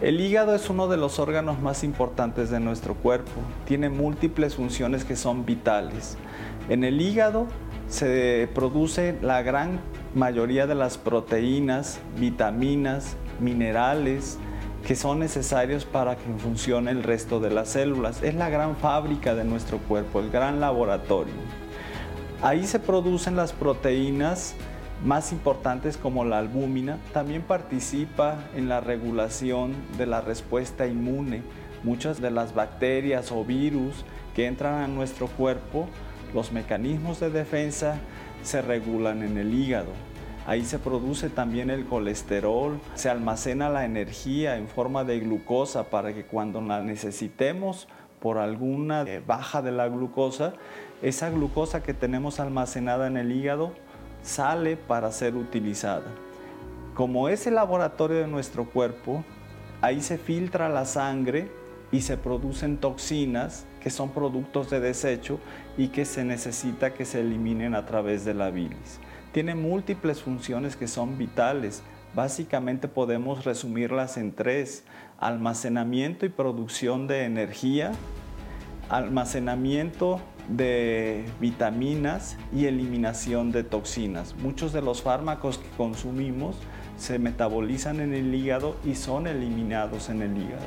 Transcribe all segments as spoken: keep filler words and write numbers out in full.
El hígado es uno de los órganos más importantes de nuestro cuerpo. Tiene múltiples funciones que son vitales. En el hígado se produce la gran mayoría de las proteínas, vitaminas, minerales que son necesarios para que funcione el resto de las células. Es la gran fábrica de nuestro cuerpo, el gran laboratorio. Ahí se producen las proteínas más importantes como la albúmina. También participa en la regulación de la respuesta inmune. Muchas de las bacterias o virus que entran a nuestro cuerpo, los mecanismos de defensa se regulan en el hígado. Ahí se produce también el colesterol, se almacena la energía en forma de glucosa para que cuando la necesitemos por alguna baja de la glucosa, esa glucosa que tenemos almacenada en el hígado sale para ser utilizada. Como es el laboratorio de nuestro cuerpo, ahí se filtra la sangre y se producen toxinas que son productos de desecho y que se necesita que se eliminen a través de la bilis. Tiene múltiples funciones que son vitales. Básicamente podemos resumirlas en tres: almacenamiento y producción de energía, almacenamiento de vitaminas y eliminación de toxinas. Muchos de los fármacos que consumimos se metabolizan en el hígado y son eliminados en el hígado.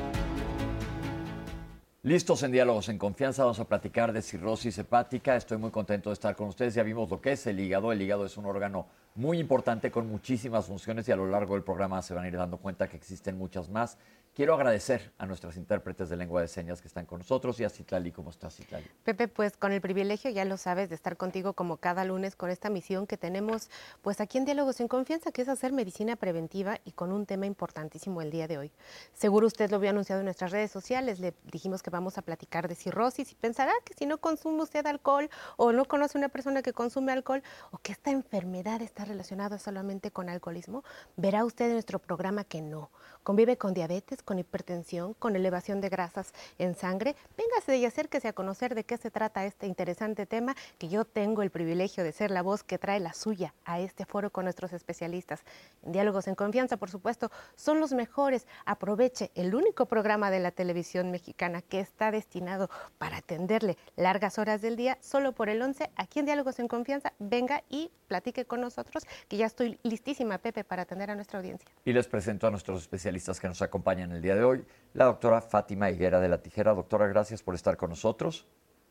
Listos en Diálogos en Confianza, vamos a platicar de cirrosis hepática. Estoy muy contento de estar con ustedes. Ya vimos lo que es el hígado. El hígado es un órgano muy importante con muchísimas funciones y a lo largo del programa se van a ir dando cuenta que existen muchas más. Quiero agradecer a nuestras intérpretes de lengua de señas que están con nosotros y a Citlali. ¿Cómo estás, Citlali? Pepe, pues con el privilegio, ya lo sabes, de estar contigo como cada lunes con esta misión que tenemos pues aquí en Diálogos en Confianza, que es hacer medicina preventiva y con un tema importantísimo el día de hoy. Seguro usted lo vio anunciado en nuestras redes sociales, le dijimos que vamos a platicar de cirrosis y pensará que si no consume usted alcohol o no conoce una persona que consume alcohol o que esta enfermedad está relacionada solamente con alcoholismo, verá usted en nuestro programa que no. Convive con diabetes, con hipertensión, con elevación de grasas en sangre. Véngase y acérquese a conocer de qué se trata este interesante tema, que yo tengo el privilegio de ser la voz que trae la suya a este foro con nuestros especialistas. En Diálogos en Confianza, por supuesto, son los mejores. Aproveche el único programa de la televisión mexicana que está destinado para atenderle largas horas del día, solo por el once, aquí en Diálogos en Confianza. Venga y platique con nosotros, que ya estoy listísima, Pepe, para atender a nuestra audiencia. Y les presento a nuestros especialistas que nos acompañan el día de hoy, la doctora Fátima Higuera de la Tijera. Doctora, gracias por estar con nosotros.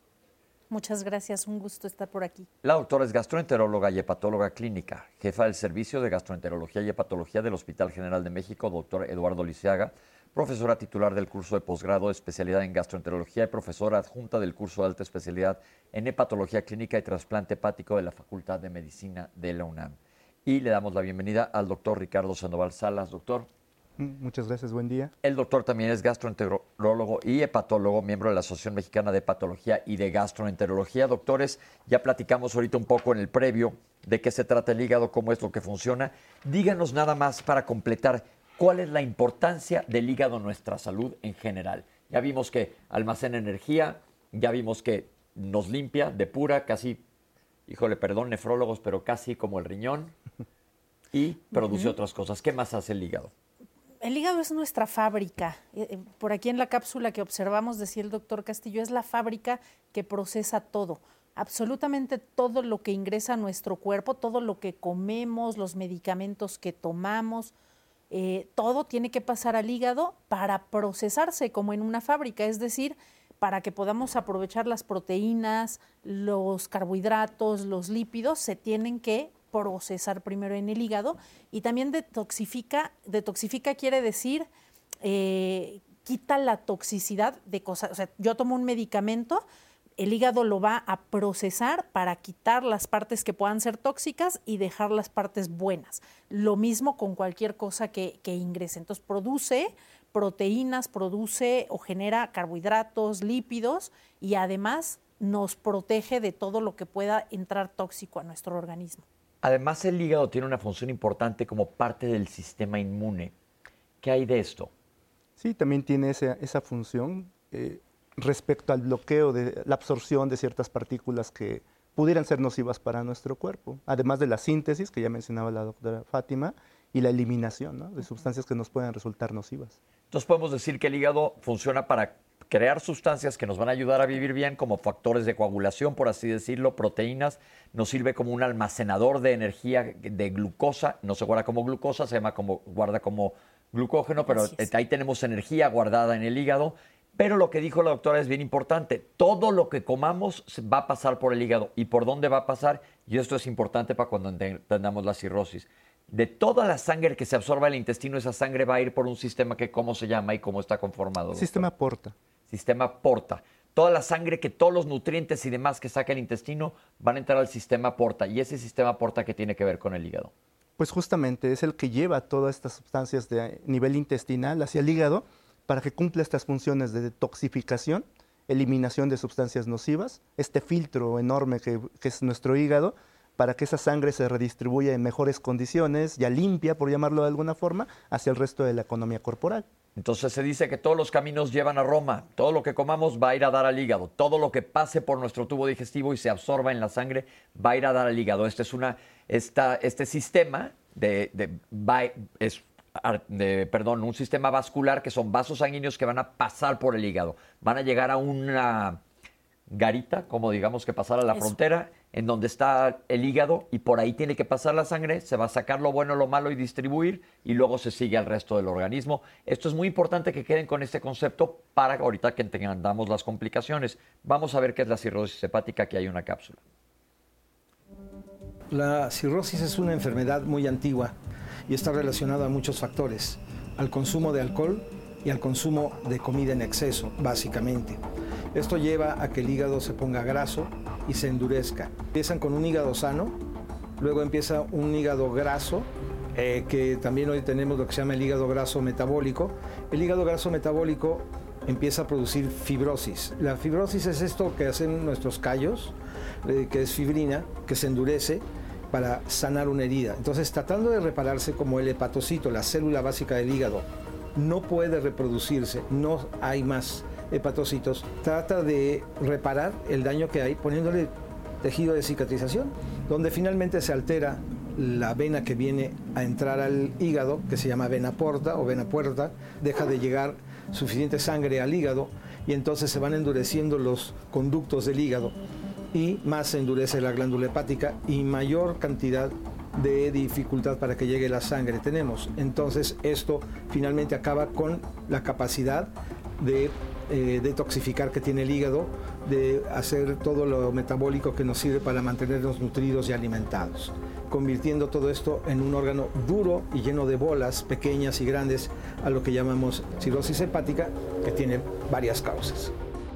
Muchas gracias, un gusto estar por aquí. La doctora es gastroenteróloga y hepatóloga clínica, jefa del Servicio de Gastroenterología y Hepatología del Hospital General de México, doctor Eduardo Liceaga, profesora titular del curso de posgrado de especialidad en gastroenterología y profesora adjunta del curso de alta especialidad en hepatología clínica y trasplante hepático de la Facultad de Medicina de la UNAM. Y le damos la bienvenida al doctor Ricardo Sandoval Salas. Doctor. Muchas gracias, buen día. El doctor también es gastroenterólogo y hepatólogo, miembro de la Asociación Mexicana de Hepatología y de Gastroenterología. Doctores, ya platicamos ahorita un poco en el previo de qué se trata el hígado, cómo es lo que funciona. Díganos nada más para completar, ¿cuál es la importancia del hígado en nuestra salud en general? Ya vimos que almacena energía, ya vimos que nos limpia, depura, casi, híjole, perdón, nefrólogos, pero casi como el riñón, y produce uh-huh. otras cosas. ¿Qué más hace el hígado? El hígado es nuestra fábrica. Por aquí en la cápsula que observamos, decía el doctor Castillo, es la fábrica que procesa todo. Absolutamente todo lo que ingresa a nuestro cuerpo, todo lo que comemos, los medicamentos que tomamos, eh, todo tiene que pasar al hígado para procesarse como en una fábrica, es decir, para que podamos aprovechar las proteínas, los carbohidratos, los lípidos, se tienen que procesar primero en el hígado. Y también detoxifica, detoxifica quiere decir eh, quita la toxicidad de cosas. O sea, yo tomo un medicamento, el hígado lo va a procesar para quitar las partes que puedan ser tóxicas y dejar las partes buenas. Lo mismo con cualquier cosa que, que ingrese. Entonces produce proteínas, produce o genera carbohidratos, lípidos y además nos protege de todo lo que pueda entrar tóxico a nuestro organismo. Además, el hígado tiene una función importante como parte del sistema inmune. ¿Qué hay de esto? Sí, también tiene esa, esa función eh, respecto al bloqueo de la absorción de ciertas partículas que pudieran ser nocivas para nuestro cuerpo, además de la síntesis, que ya mencionaba la doctora Fátima, y la eliminación, ¿no?, de sustancias que nos pueden resultar nocivas. Entonces podemos decir que el hígado funciona para crear sustancias que nos van a ayudar a vivir bien, como factores de coagulación, por así decirlo, proteínas. Nos sirve como un almacenador de energía, de glucosa. No se guarda como glucosa, se llama como, guarda como glucógeno, pero ahí tenemos energía guardada en el hígado. Pero lo que dijo la doctora es bien importante. Todo lo que comamos va a pasar por el hígado. ¿Y por dónde va a pasar? Y esto es importante para cuando entendamos la cirrosis. De toda la sangre que se absorba el intestino, esa sangre va a ir por un sistema que, ¿cómo se llama y cómo está conformado? Doctor? Sistema Porta. Sistema Porta. Toda la sangre, que todos los nutrientes y demás que saca el intestino van a entrar al sistema Porta. ¿Y ese sistema Porta qué tiene que ver con el hígado? Pues justamente es el que lleva todas estas sustancias de nivel intestinal hacia el hígado para que cumpla estas funciones de detoxificación, eliminación de sustancias nocivas, este filtro enorme que, que es nuestro hígado, para que esa sangre se redistribuya en mejores condiciones, ya limpia, por llamarlo de alguna forma, hacia el resto de la economía corporal. Entonces se dice que todos los caminos llevan a Roma, todo lo que comamos va a ir a dar al hígado, todo lo que pase por nuestro tubo digestivo y se absorba en la sangre va a ir a dar al hígado. Este es una, esta, este sistema de, de, de, es, de, perdón, un sistema vascular que son vasos sanguíneos que van a pasar por el hígado, van a llegar a una garita, como digamos que pasar a la Eso. frontera, en donde está el hígado, y por ahí tiene que pasar la sangre, se va a sacar lo bueno, lo malo y distribuir, y luego se sigue al resto del organismo. Esto es muy importante que queden con este concepto para ahorita que entendamos las complicaciones. Vamos a ver qué es la cirrosis hepática, que hay una cápsula. La cirrosis es una enfermedad muy antigua y está relacionada a muchos factores, al consumo de alcohol y al consumo de comida en exceso, básicamente. Esto lleva a que el hígado se ponga graso y se endurezca. Empiezan con un hígado sano, luego empieza un hígado graso, eh, que también hoy tenemos lo que se llama el hígado graso metabólico. El hígado graso metabólico empieza a producir fibrosis. La fibrosis es esto que hacen nuestros callos, eh, que es fibrina, que se endurece para sanar una herida. Entonces, tratando de repararse, como el hepatocito, la célula básica del hígado, no puede reproducirse, no hay más hepatocitos, trata de reparar el daño que hay poniéndole tejido de cicatrización, donde finalmente se altera la vena que viene a entrar al hígado, que se llama vena porta o vena puerta, deja de llegar suficiente sangre al hígado y entonces se van endureciendo los conductos del hígado y más se endurece la glándula hepática y mayor cantidad de dificultad para que llegue la sangre tenemos. Entonces esto finalmente acaba con la capacidad de eh, detoxificar que tiene el hígado, de hacer todo lo metabólico que nos sirve para mantenernos nutridos y alimentados, convirtiendo todo esto en un órgano duro y lleno de bolas pequeñas y grandes, a lo que llamamos cirrosis hepática, que tiene varias causas.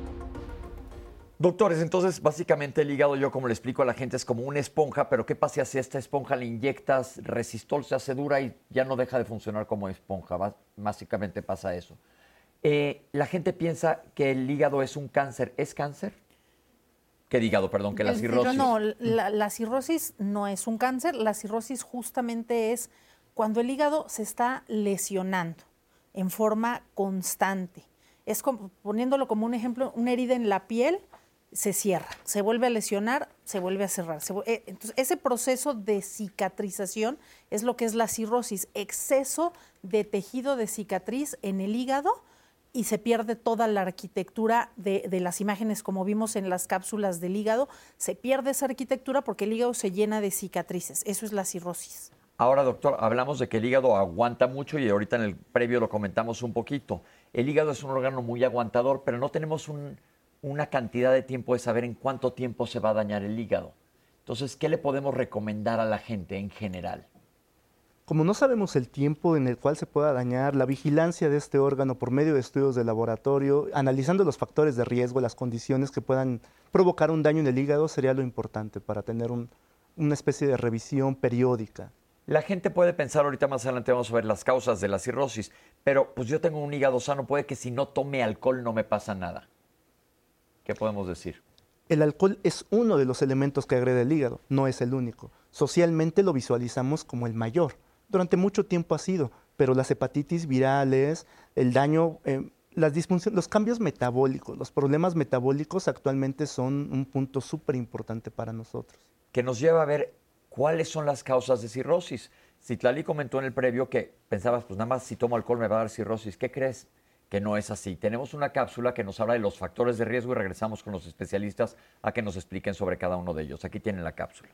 Doctores, entonces básicamente el hígado, yo como le explico a la gente, es como una esponja, pero ¿qué pasa si a esta esponja le inyectas resistol, se hace dura y ya no deja de funcionar como esponja? Básicamente pasa eso. Eh, la gente piensa que el hígado es un cáncer. ¿Es cáncer? ¿Qué hígado, perdón? Que la cirrosis. No, la, la cirrosis no es un cáncer. La cirrosis justamente es cuando el hígado se está lesionando en forma constante. Es como, poniéndolo como un ejemplo, una herida en la piel se cierra, se vuelve a lesionar, se vuelve a cerrar. Se, entonces, ese proceso de cicatrización es lo que es la cirrosis, exceso de tejido de cicatriz en el hígado, y se pierde toda la arquitectura de, de las imágenes, como vimos en las cápsulas del hígado. Se pierde esa arquitectura porque el hígado se llena de cicatrices. Eso es la cirrosis. Ahora, doctor, hablamos de que el hígado aguanta mucho y ahorita en el previo lo comentamos un poquito. El hígado es un órgano muy aguantador, pero no tenemos un, una cantidad de tiempo de saber en cuánto tiempo se va a dañar el hígado. Entonces, ¿qué le podemos recomendar a la gente en general? Como no sabemos el tiempo en el cual se pueda dañar, la vigilancia de este órgano por medio de estudios de laboratorio, analizando los factores de riesgo, las condiciones que puedan provocar un daño en el hígado, sería lo importante para tener un, una especie de revisión periódica. La gente puede pensar, ahorita más adelante vamos a ver las causas de la cirrosis, pero pues yo tengo un hígado sano, puede que si no tome alcohol no me pasa nada. ¿Qué podemos decir? El alcohol es uno de los elementos que agrede el hígado, no es el único. Socialmente lo visualizamos como el mayor. Durante mucho tiempo ha sido, pero las hepatitis virales, el daño, eh, las disfunciones, los cambios metabólicos, los problemas metabólicos actualmente son un punto súper importante para nosotros. Que nos lleva a ver cuáles son las causas de cirrosis. Citlali comentó en el previo que pensabas, pues nada más si tomo alcohol me va a dar cirrosis. ¿Qué crees? Que no es así. Tenemos una cápsula que nos habla de los factores de riesgo y regresamos con los especialistas a que nos expliquen sobre cada uno de ellos. Aquí tienen la cápsula.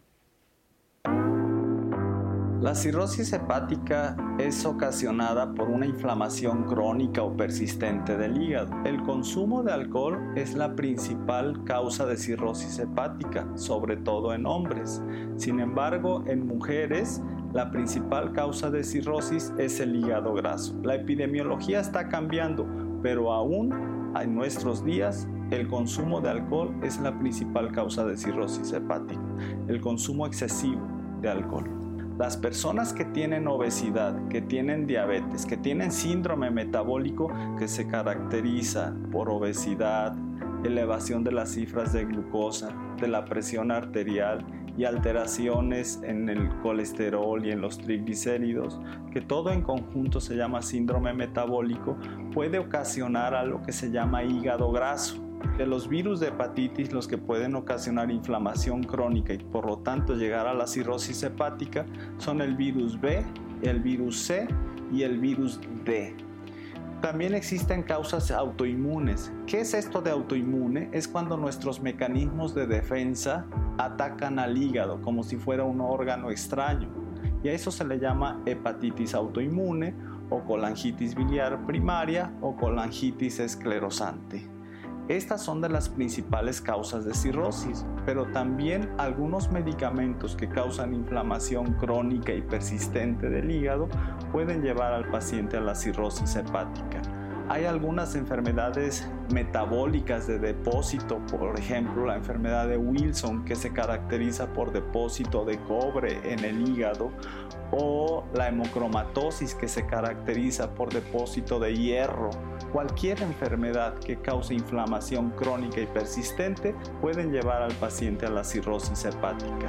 La cirrosis hepática es ocasionada por una inflamación crónica o persistente del hígado. El consumo de alcohol es la principal causa de cirrosis hepática, sobre todo en hombres. Sin embargo, en mujeres, la principal causa de cirrosis es el hígado graso. La epidemiología está cambiando, pero aún en nuestros días el consumo de alcohol es la principal causa de cirrosis hepática, el consumo excesivo de alcohol. Las personas que tienen obesidad, que tienen diabetes, que tienen síndrome metabólico que se caracteriza por obesidad, elevación de las cifras de glucosa, de la presión arterial y alteraciones en el colesterol y en los triglicéridos, que todo en conjunto se llama síndrome metabólico, puede ocasionar a lo que se llama hígado graso. De los virus de hepatitis, los que pueden ocasionar inflamación crónica y por lo tanto llegar a la cirrosis hepática son el virus B, el virus C y el virus D. También existen causas autoinmunes. ¿Qué es esto de autoinmune? Es cuando nuestros mecanismos de defensa atacan al hígado como si fuera un órgano extraño. Y a eso se le llama hepatitis autoinmune o colangitis biliar primaria o colangitis esclerosante. Estas son de las principales causas de cirrosis, pero también algunos medicamentos que causan inflamación crónica y persistente del hígado pueden llevar al paciente a la cirrosis hepática. Hay algunas enfermedades metabólicas de depósito, por ejemplo la enfermedad de Wilson, que se caracteriza por depósito de cobre en el hígado, o la hemocromatosis, que se caracteriza por depósito de hierro. Cualquier enfermedad que cause inflamación crónica y persistente pueden llevar al paciente a la cirrosis hepática.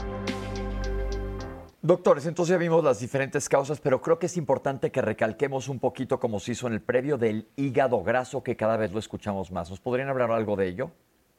Doctores, entonces ya vimos las diferentes causas, pero creo que es importante que recalquemos un poquito, como se hizo en el previo, del hígado graso, que cada vez lo escuchamos más. ¿Nos podrían hablar algo de ello?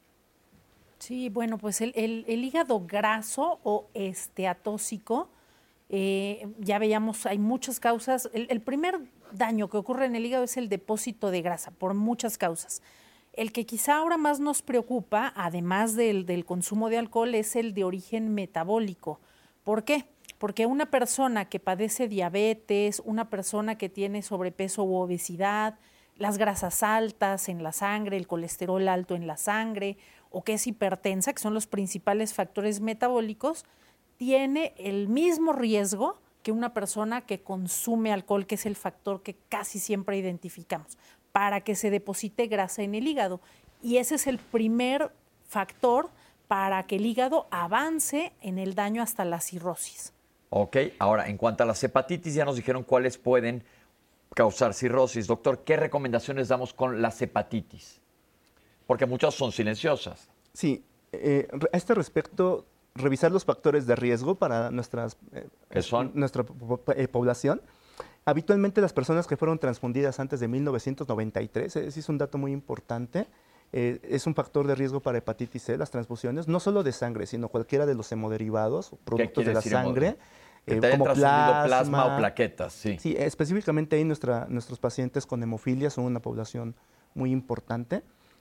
Sí, bueno, pues el, el, el hígado graso o esteatóxico, eh, ya veíamos, hay muchas causas. El, el primer daño que ocurre en el hígado es el depósito de grasa, por muchas causas. El que quizá ahora más nos preocupa, además del, del consumo de alcohol, es el de origen metabólico. ¿Por qué? Porque una persona que padece diabetes, una persona que tiene sobrepeso u obesidad, las grasas altas en la sangre, el colesterol alto en la sangre, o que es hipertensa, que son los principales factores metabólicos, tiene el mismo riesgo que una persona que consume alcohol, que es el factor que casi siempre identificamos, para que se deposite grasa en el hígado. Y ese es el primer factor para que el hígado avance en el daño hasta la cirrosis. Ok, ahora, en cuanto a las hepatitis, ya nos dijeron cuáles pueden causar cirrosis. Doctor, ¿qué recomendaciones damos con las hepatitis? Porque muchas son silenciosas. Sí, eh, a este respecto, revisar los factores de riesgo para nuestras, eh, ¿Qué son? nuestra eh, población. Habitualmente las personas que fueron transfundidas antes de mil novecientos noventa y tres, ese es un dato muy importante, eh, es un factor de riesgo para hepatitis C, las transfusiones, no solo de sangre, sino cualquiera de los hemoderivados, productos de la sangre. Que te eh, como plasma, plasma o plaquetas, sí. Sí, específicamente ahí nuestra, nuestros pacientes con hemofilia son una población muy importante.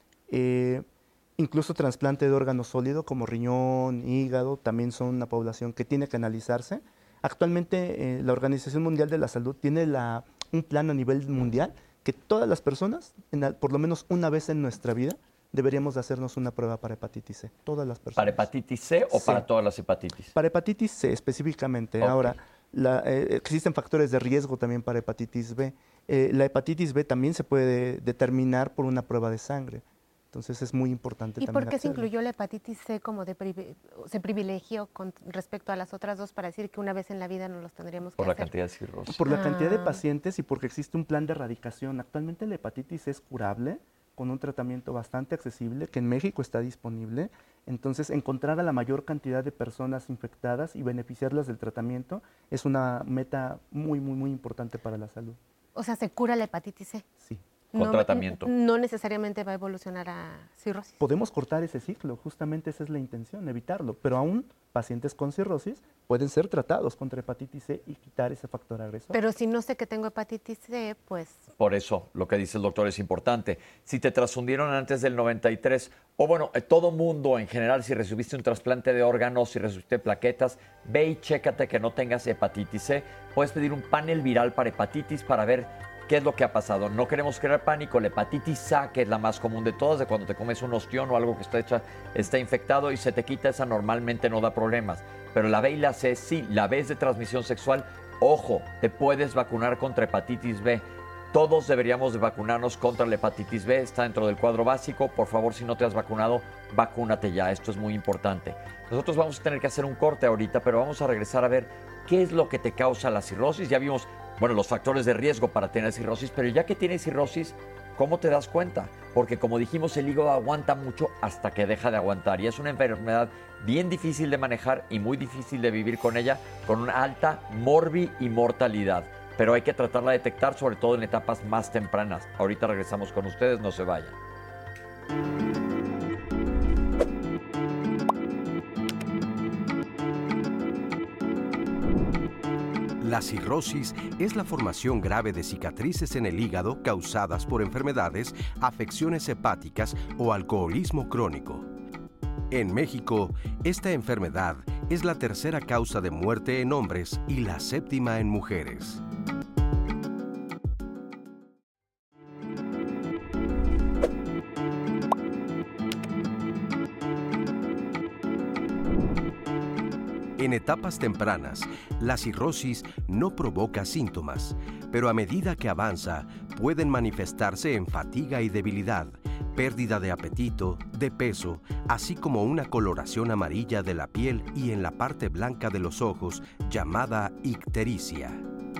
Eh, incluso trasplante de órgano sólido como riñón, hígado, también son una población que tiene que analizarse. Actualmente eh, la Organización Mundial de la Salud tiene la, un plan a nivel mundial que todas las personas, en la, por lo menos una vez en nuestra vida, deberíamos de hacernos una prueba para hepatitis C, todas las personas. ¿Para hepatitis C o sí. para todas las hepatitis? Para hepatitis C específicamente. Okay. Ahora, la, eh, existen factores de riesgo también para hepatitis B. Eh, la hepatitis B también se puede determinar por una prueba de sangre. Entonces es muy importante ¿Y también por qué hacerlo. se incluyó la hepatitis C como de privi se privilegió con respecto a las otras dos para decir que una vez en la vida no los tendríamos que Por la hacer? cantidad de cirrosis. Por la Ah. cantidad de pacientes y porque existe un plan de erradicación. Actualmente la hepatitis es curable con un tratamiento bastante accesible que en México está disponible. Entonces, encontrar a la mayor cantidad de personas infectadas y beneficiarlas del tratamiento es una meta muy, muy, muy importante para la salud. O sea, ¿se cura la hepatitis C? Sí. con no, tratamiento. No necesariamente va a evolucionar a cirrosis. Podemos cortar ese ciclo, justamente esa es la intención, evitarlo, pero aún pacientes con cirrosis pueden ser tratados contra hepatitis C y quitar ese factor agresor. Pero si no sé que tengo hepatitis C, pues... Por eso, lo que dice el doctor es importante. Si te transfundieron antes del noventa y tres, o bueno, eh, todo mundo en general, si recibiste un trasplante de órganos, si recibiste plaquetas, ve y chécate que no tengas hepatitis C. Puedes pedir un panel viral para hepatitis para ver qué es lo que ha pasado. No queremos crear pánico. La hepatitis A, que es la más común de todas, de cuando te comes un ostión o algo que está, hecha, está infectado y se te quita, esa normalmente no da problemas. Pero la B y la C, sí, la B es de transmisión sexual. Ojo, te puedes vacunar contra hepatitis B. Todos deberíamos de vacunarnos contra la hepatitis B, está dentro del cuadro básico. Por favor, si no te has vacunado, vacúnate ya, esto es muy importante. Nosotros vamos a tener que hacer un corte ahorita, pero vamos a regresar a ver qué es lo que te causa la cirrosis. Ya vimos, bueno, los factores de riesgo para tener cirrosis, pero ya que tienes cirrosis, ¿cómo te das cuenta? Porque como dijimos, el hígado aguanta mucho hasta que deja de aguantar y es una enfermedad bien difícil de manejar y muy difícil de vivir con ella, con una alta morbi y mortalidad. Pero hay que tratarla de detectar, sobre todo en etapas más tempranas. Ahorita regresamos con ustedes, no se vayan. La cirrosis es la formación grave de cicatrices en el hígado causadas por enfermedades, afecciones hepáticas o alcoholismo crónico. En México, esta enfermedad es la tercera causa de muerte en hombres y la séptima en mujeres. En etapas tempranas, la cirrosis no provoca síntomas, pero a medida que avanza, pueden manifestarse en fatiga y debilidad, pérdida de apetito, de peso, así como una coloración amarilla de la piel y en la parte blanca de los ojos, llamada ictericia.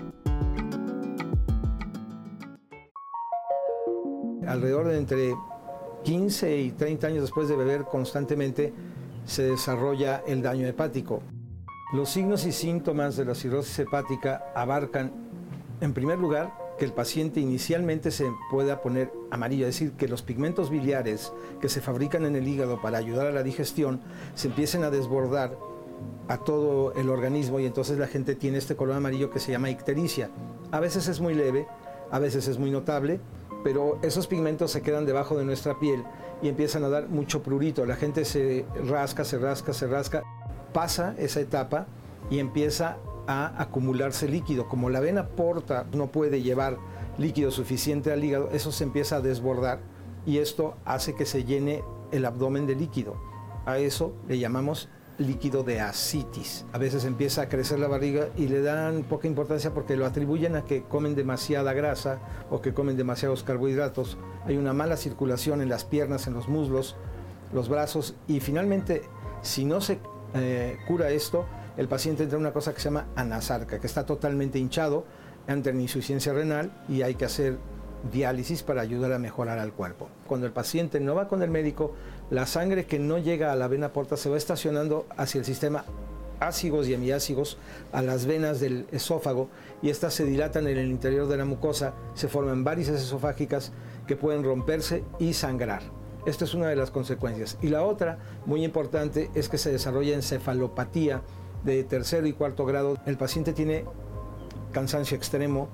Alrededor de entre quince y treinta años después de beber constantemente, se desarrolla el daño hepático. Los signos y síntomas de la cirrosis hepática abarcan, en primer lugar, que el paciente inicialmente se pueda poner amarillo, es decir, que los pigmentos biliares que se fabrican en el hígado para ayudar a la digestión se empiecen a desbordar a todo el organismo y entonces la gente tiene este color amarillo que se llama ictericia. A veces es muy leve, a veces es muy notable, pero esos pigmentos se quedan debajo de nuestra piel y empiezan a dar mucho prurito. La gente se rasca, se rasca, se rasca. Pasa esa etapa y empieza a acumularse líquido. Como la vena porta no puede llevar líquido suficiente al hígado, eso se empieza a desbordar y esto hace que se llene el abdomen de líquido. A eso le llamamos líquido de ascitis. A veces empieza a crecer la barriga y le dan poca importancia porque lo atribuyen a que comen demasiada grasa o que comen demasiados carbohidratos. Hay una mala circulación en las piernas, en los muslos, los brazos y finalmente, si no se eh, cura esto, el paciente entra en una cosa que se llama anasarca, que está totalmente hinchado, entra en insuficiencia renal y hay que hacer diálisis para ayudar a mejorar al cuerpo. Cuando el paciente no va con el médico, la sangre que no llega a la vena porta se va estacionando hacia el sistema ácigos y hemiácigos, a las venas del esófago, y estas se dilatan en el interior de la mucosa, se forman varices esofágicas que pueden romperse y sangrar. Esta es una de las consecuencias. Y la otra, muy importante, es que se desarrolla encefalopatía de tercero y cuarto grado. El paciente tiene cansancio extremo,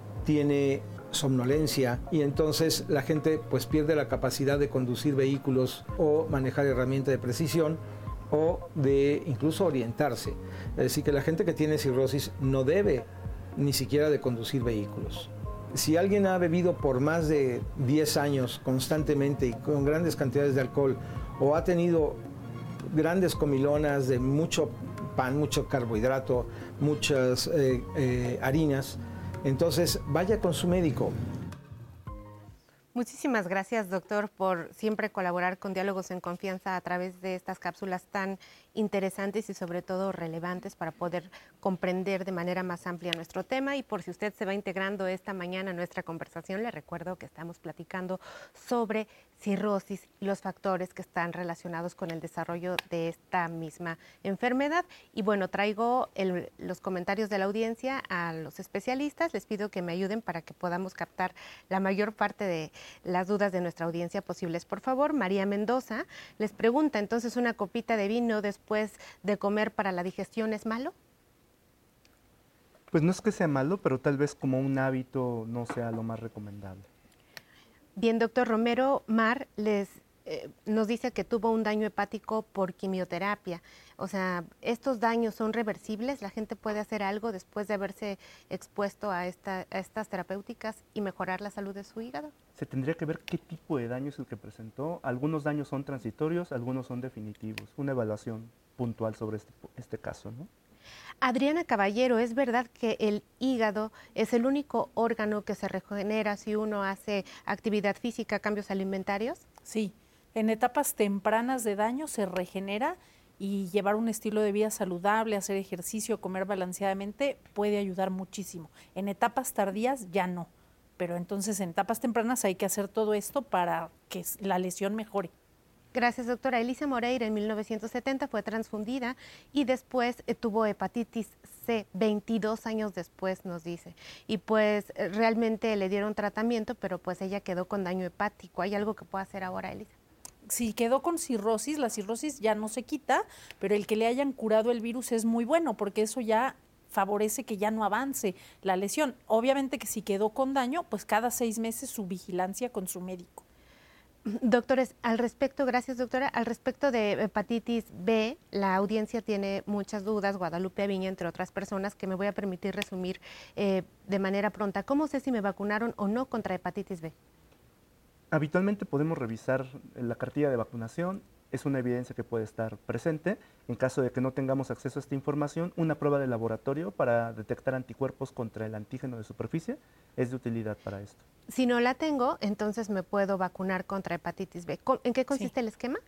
tiene somnolencia y entonces la gente pues pierde la capacidad de conducir vehículos o manejar herramientas de precisión o de incluso orientarse. Es decir, que la gente que tiene cirrosis no debe ni siquiera de conducir vehículos. Si alguien ha bebido por más de diez años constantemente y con grandes cantidades de alcohol o ha tenido grandes comilonas de mucho pan, mucho carbohidrato, muchas eh, eh, harinas, entonces vaya con su médico. Muchísimas gracias, doctor, por siempre colaborar con Diálogos en Confianza a través de estas cápsulas tan interesantes y sobre todo relevantes para poder comprender de manera más amplia nuestro tema. Y por si usted se va integrando esta mañana a nuestra conversación, le recuerdo que estamos platicando sobre cirrosis y los factores que están relacionados con el desarrollo de esta misma enfermedad. Y bueno, traigo el, los comentarios de la audiencia a los especialistas. Les pido que me ayuden para que podamos captar la mayor parte de las dudas de nuestra audiencia posibles. Por favor, María Mendoza les pregunta, entonces, ¿una copita de vino después de comer para la digestión es malo? Pues no es que sea malo, pero tal vez como un hábito no sea lo más recomendable. Bien, doctor Romero Mar les eh, nos dice que tuvo un daño hepático por quimioterapia. O sea, ¿estos daños son reversibles? ¿La gente puede hacer algo después de haberse expuesto a, esta, a estas terapéuticas y mejorar la salud de su hígado? Se tendría que ver qué tipo de daño es el que presentó. Algunos daños son transitorios, algunos son definitivos. Una evaluación puntual sobre este, este caso, ¿no? Adriana Caballero, ¿es verdad que el hígado es el único órgano que se regenera si uno hace actividad física, cambios alimentarios? Sí, en etapas tempranas de daño se regenera y llevar un estilo de vida saludable, hacer ejercicio, comer balanceadamente puede ayudar muchísimo. En etapas tardías ya no, pero entonces en etapas tempranas hay que hacer todo esto para que la lesión mejore. Gracias, doctora. Elisa Moreira en mil novecientos setenta fue transfundida y después eh, tuvo hepatitis C, veintidós años después nos dice. Y pues eh, realmente le dieron tratamiento, pero pues ella quedó con daño hepático. ¿Hay algo que pueda hacer ahora, Elisa? Si quedó con cirrosis, la cirrosis ya no se quita, pero el que le hayan curado el virus es muy bueno porque eso ya favorece que ya no avance la lesión. Obviamente que si quedó con daño, pues cada seis meses su vigilancia con su médico. Doctores, al respecto, gracias doctora, al respecto de hepatitis B, la audiencia tiene muchas dudas, Guadalupe Aviña, entre otras personas, que me voy a permitir resumir eh, de manera pronta. ¿Cómo sé si me vacunaron o no contra hepatitis B? Habitualmente podemos revisar la cartilla de vacunación, es una evidencia que puede estar presente. En caso de que no tengamos acceso a esta información, una prueba de laboratorio para detectar anticuerpos contra el antígeno de superficie es de utilidad para esto. Si no la tengo, entonces me puedo vacunar contra hepatitis B. ¿En qué consiste sí. el esquema?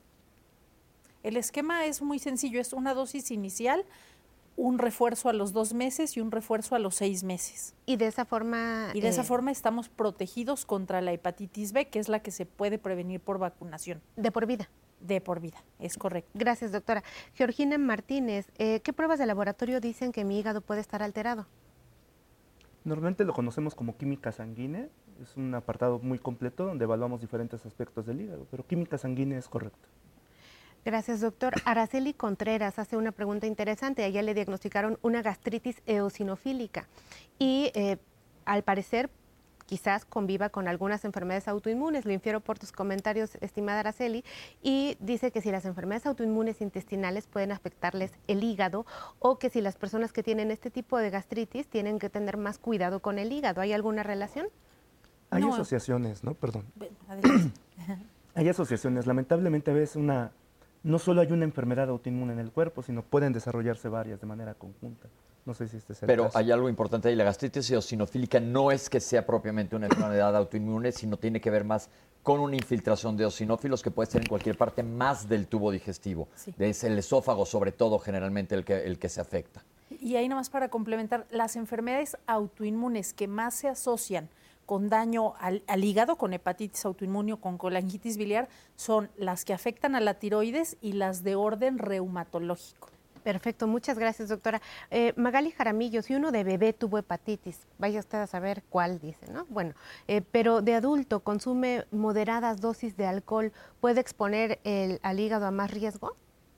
El esquema es muy sencillo, es una dosis inicial, un refuerzo a los dos meses y un refuerzo a los seis meses. Y de esa forma... Y de eh, esa forma estamos protegidos contra la hepatitis B, que es la que se puede prevenir por vacunación. ¿De por vida? De por vida, es correcto. Gracias, doctora. Georgina Martínez, eh, ¿qué pruebas de laboratorio dicen que mi hígado puede estar alterado? Normalmente lo conocemos como química sanguínea, es un apartado muy completo donde evaluamos diferentes aspectos del hígado, pero química sanguínea es correcto. Gracias, doctor. Araceli Contreras hace una pregunta interesante. A ella le diagnosticaron una gastritis eosinofílica y eh, al parecer quizás conviva con algunas enfermedades autoinmunes. Lo infiero por tus comentarios, estimada Araceli, y dice que si las enfermedades autoinmunes intestinales pueden afectarles el hígado o que si las personas que tienen este tipo de gastritis tienen que tener más cuidado con el hígado. ¿Hay alguna relación? Hay no. asociaciones, ¿no? Perdón. Adelante. Hay asociaciones. Lamentablemente a veces una, no solo hay una enfermedad autoinmune en el cuerpo, sino pueden desarrollarse varias de manera conjunta. No sé si este es el Pero caso. hay algo importante ahí, la gastritis eosinofílica no es que sea propiamente una enfermedad autoinmune, sino tiene que ver más con una infiltración de eosinófilos que puede ser en cualquier parte más del tubo digestivo. Sí. Es el esófago sobre todo generalmente el que, el que se afecta. Y ahí nomás para complementar, las enfermedades autoinmunes que más se asocian con daño al, al hígado, con hepatitis autoinmune o con colangitis biliar, son las que afectan a la tiroides y las de orden reumatológico. Perfecto, muchas gracias, doctora. Eh, Magali Jaramillo, si uno de bebé tuvo hepatitis, vaya usted a saber cuál dice, ¿no? Bueno, eh, pero de adulto consume moderadas dosis de alcohol, ¿puede exponer el, al hígado a más riesgo?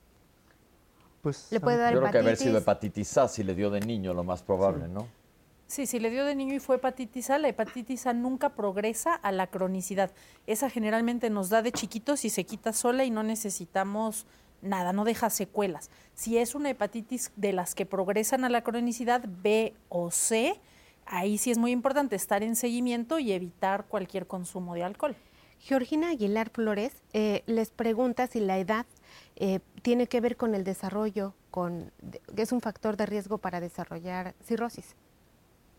Pues, ¿Le puede dar yo creo hepatitis? que haber sido hepatitis A si le dio de niño, lo más probable, sí. ¿no? Sí, si le dio de niño y fue hepatitis A, la hepatitis A nunca progresa a la cronicidad. Esa generalmente nos da de chiquitos y se quita sola y no necesitamos nada, no deja secuelas. Si es una hepatitis de las que progresan a la cronicidad B o C, ahí sí es muy importante estar en seguimiento y evitar cualquier consumo de alcohol. Georgina Aguilar Flores eh, les pregunta si la edad eh, tiene que ver con el desarrollo, con, de, es un factor de riesgo para desarrollar cirrosis.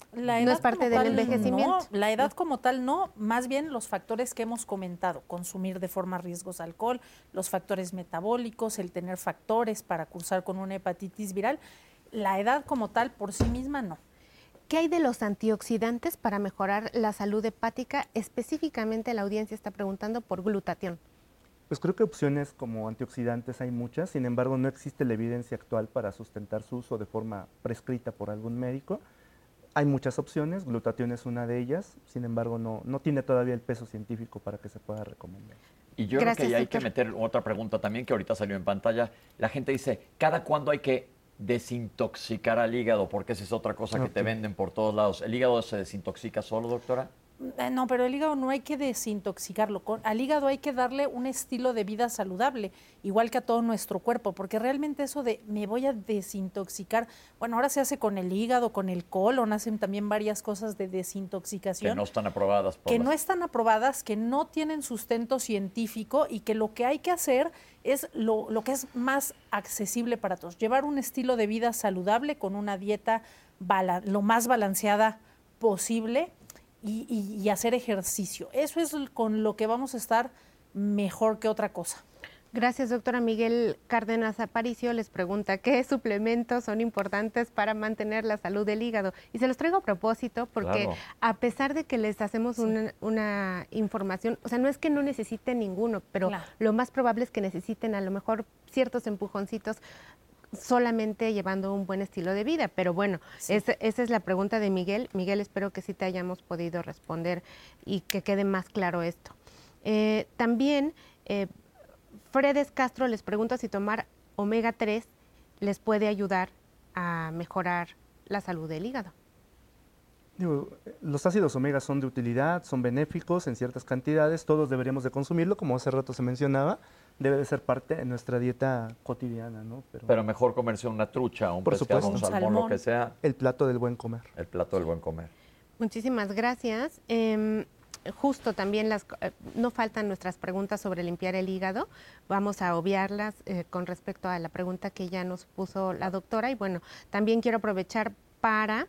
La no es parte del tal, envejecimiento. No, la edad como tal no, más bien los factores que hemos comentado, consumir de forma riesgosa alcohol, los factores metabólicos, el tener factores para cursar con una hepatitis viral, la edad como tal por sí misma no. ¿Qué hay de los antioxidantes para mejorar la salud hepática? Específicamente la audiencia está preguntando por glutatión. Pues creo que opciones como antioxidantes hay muchas, sin embargo no existe la evidencia actual para sustentar su uso de forma prescrita por algún médico. Hay muchas opciones, glutatión es una de ellas, sin embargo no, no tiene todavía el peso científico para que se pueda recomendar. Y yo Gracias, creo que ahí hay doctor. que meter otra pregunta también que ahorita salió en pantalla. La gente dice, ¿cada cuándo hay que desintoxicar al hígado? Porque esa es otra cosa que te Ok. venden por todos lados. ¿El hígado se desintoxica solo, doctora? Eh, No, pero el hígado no hay que desintoxicarlo. Con- Al hígado hay que darle un estilo de vida saludable, igual que a todo nuestro cuerpo, porque realmente eso de me voy a desintoxicar, bueno, ahora se hace con el hígado, con el colon, hacen también varias cosas de Que desintoxicación. no están aprobadas por que las- no están aprobadas, que no tienen sustento científico y que lo que hay que hacer es lo, lo que es más accesible para todos, llevar un estilo de vida saludable con una dieta bala- lo más balanceada posible y, y- y hacer ejercicio. Eso es con lo que vamos a estar mejor que otra cosa. Gracias, doctora. Miguel Cárdenas Aparicio les pregunta qué suplementos son importantes para mantener la salud del hígado. Y se los traigo a propósito porque Claro. a pesar de que les hacemos una, una información, o sea, no es que no necesiten ninguno, pero Claro. lo más probable es que necesiten a lo mejor ciertos empujoncitos solamente llevando un buen estilo de vida. Pero bueno, Sí. esa, esa es la pregunta de Miguel. Miguel, espero que sí te hayamos podido responder y que quede más claro esto. Eh, también... eh, Fredes Castro les pregunta si tomar omega tres les puede ayudar a mejorar la salud del hígado. Digo, los ácidos omega son de utilidad, son benéficos en ciertas cantidades, todos deberíamos de consumirlo, como hace rato se mencionaba, debe de ser parte de nuestra dieta cotidiana, ¿no? Pero, Pero mejor comerse una trucha, un Por pescado, supuesto. un Un salmón, lo salmón. que sea, el plato del buen comer. el plato del buen comer. Muchísimas gracias. Eh, justo también las, eh, no faltan nuestras preguntas sobre limpiar el hígado. Vamos a obviarlas eh, con respecto a la pregunta que ya nos puso la doctora. Y bueno, también quiero aprovechar para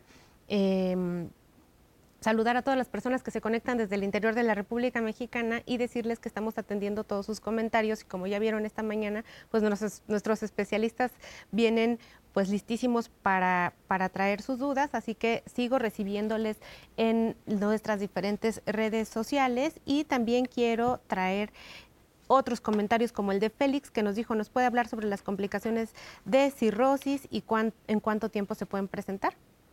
eh, saludar a todas las personas que se conectan desde el interior de la República Mexicana y decirles que estamos atendiendo todos sus comentarios y como ya vieron esta mañana, pues nuestros, nuestros especialistas vienen pues listísimos para, para traer sus dudas, así que sigo recibiéndoles en nuestras diferentes redes sociales y también quiero traer otros comentarios como el de Félix que nos dijo, ¿nos puede hablar sobre las complicaciones de cirrosis y cuán, en cuánto tiempo se pueden presentar?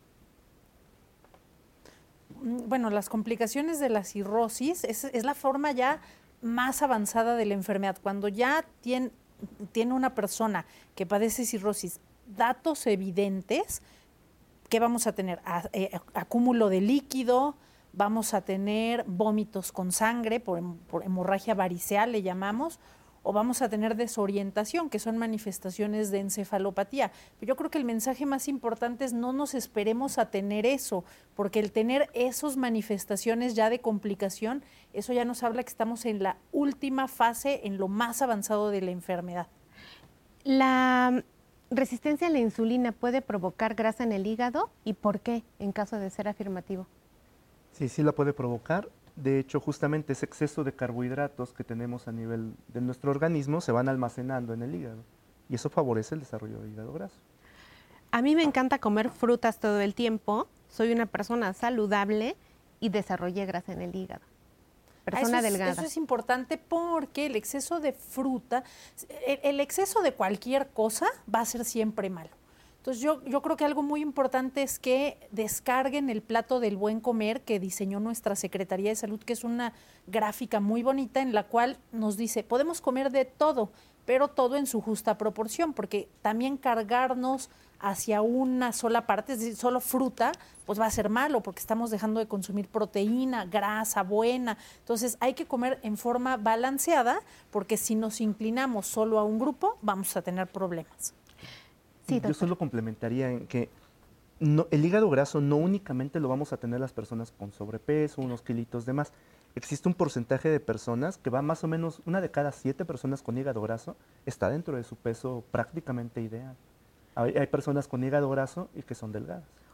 Bueno, las complicaciones de la cirrosis es, es la forma ya más avanzada de la enfermedad. Cuando ya tiene, tiene una persona que padece cirrosis datos evidentes, ¿qué vamos a tener? A, eh, acúmulo de líquido, vamos a tener vómitos con sangre, por, por hemorragia variceal le llamamos, o vamos a tener desorientación, que son manifestaciones de encefalopatía. Pero yo creo que el mensaje más importante es no nos esperemos a tener eso, porque el tener esas manifestaciones ya de complicación, eso ya nos habla que estamos en la última fase, en lo más avanzado de la enfermedad. La resistencia a la insulina puede provocar grasa en el hígado y por qué en caso de ser afirmativo. Sí, sí la puede provocar. De hecho, justamente ese exceso de carbohidratos que tenemos a nivel de nuestro organismo se van almacenando en el hígado y eso favorece el desarrollo de hígado graso. A mí me encanta comer frutas todo el tiempo, soy una persona saludable y desarrollé grasa en el hígado. Persona eso es, delgada. Eso es importante porque el exceso de fruta, el, el exceso de cualquier cosa va a ser siempre malo. Entonces yo, yo creo que algo muy importante es que descarguen el plato del buen comer que diseñó nuestra Secretaría de Salud, que es una gráfica muy bonita en la cual nos dice, podemos comer de todo, pero todo en su justa proporción, porque también cargarnos hacia una sola parte, es decir, solo fruta, pues va a ser malo, porque estamos dejando de consumir proteína, grasa buena. Entonces hay que comer en forma balanceada, porque si nos inclinamos solo a un grupo, vamos a tener problemas. Sí, Yo solo complementaría en que no, el hígado graso no únicamente lo vamos a tener las personas con sobrepeso, unos kilitos de más. Existe un porcentaje de personas que va más o menos, una de cada siete personas con hígado graso está dentro de su peso prácticamente ideal. Hay, hay personas con hígado graso y que son delgadas.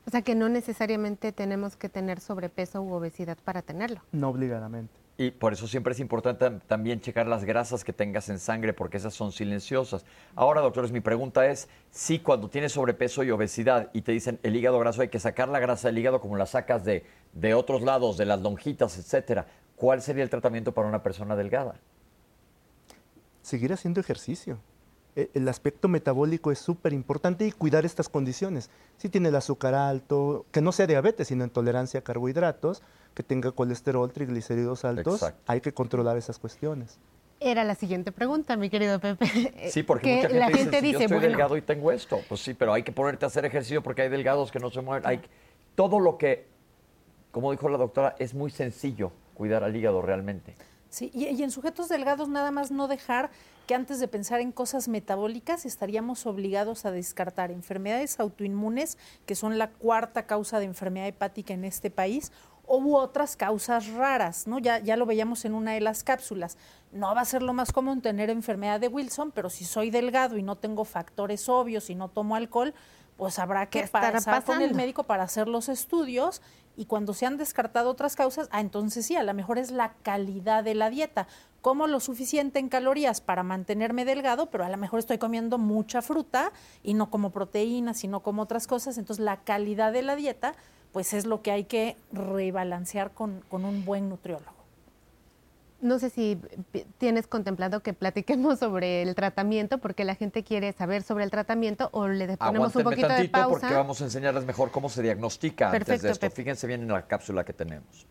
O sea que no necesariamente tenemos que tener sobrepeso u obesidad para tenerlo. No obligadamente. Y por eso siempre es importante también checar las grasas que tengas en sangre, porque esas son silenciosas. Ahora, doctores, mi pregunta es, si cuando tienes sobrepeso y obesidad y te dicen el hígado graso, hay que sacar la grasa del hígado como la sacas de, de otros lados, de las lonjitas, etcétera, ¿cuál sería el tratamiento para una persona delgada? Seguir haciendo ejercicio. El aspecto metabólico es súper importante y cuidar estas condiciones. Si tiene el azúcar alto, que no sea diabetes, sino intolerancia a carbohidratos, que tenga colesterol, triglicéridos altos, Exacto. hay que controlar esas cuestiones. Era la siguiente pregunta, mi querido Pepe. Sí, porque que mucha gente, la dice, gente si dice, yo estoy bueno, delgado y tengo esto. Pues sí, pero hay que ponerte a hacer ejercicio porque hay delgados que no se mueven. Hay, todo lo que, como dijo la doctora, es muy sencillo cuidar al hígado realmente. Sí, y, y en sujetos delgados nada más no dejar que antes de pensar en cosas metabólicas estaríamos obligados a descartar enfermedades autoinmunes, que son la cuarta causa de enfermedad hepática en este país, u otras causas raras, ¿no? Ya, ya lo veíamos en una de las cápsulas. No va a ser lo más común tener enfermedad de Wilson, pero si soy delgado y no tengo factores obvios y no tomo alcohol, pues habrá que pasar con el médico para hacer los estudios, y cuando se han descartado otras causas, ah, entonces sí, a lo mejor es la calidad de la dieta. Como lo suficiente en calorías para mantenerme delgado, pero a lo mejor estoy comiendo mucha fruta y no como proteínas, sino como otras cosas. Entonces la calidad de la dieta, pues es lo que hay que rebalancear con, con un buen nutriólogo. No sé si tienes contemplado que platiquemos sobre el tratamiento, porque la gente quiere saber sobre el tratamiento, o le ponemos un poquito de pausa. Porque vamos a enseñarles mejor cómo se diagnostica Perfecto, antes de esto. Pepe. Fíjense bien en la cápsula que tenemos.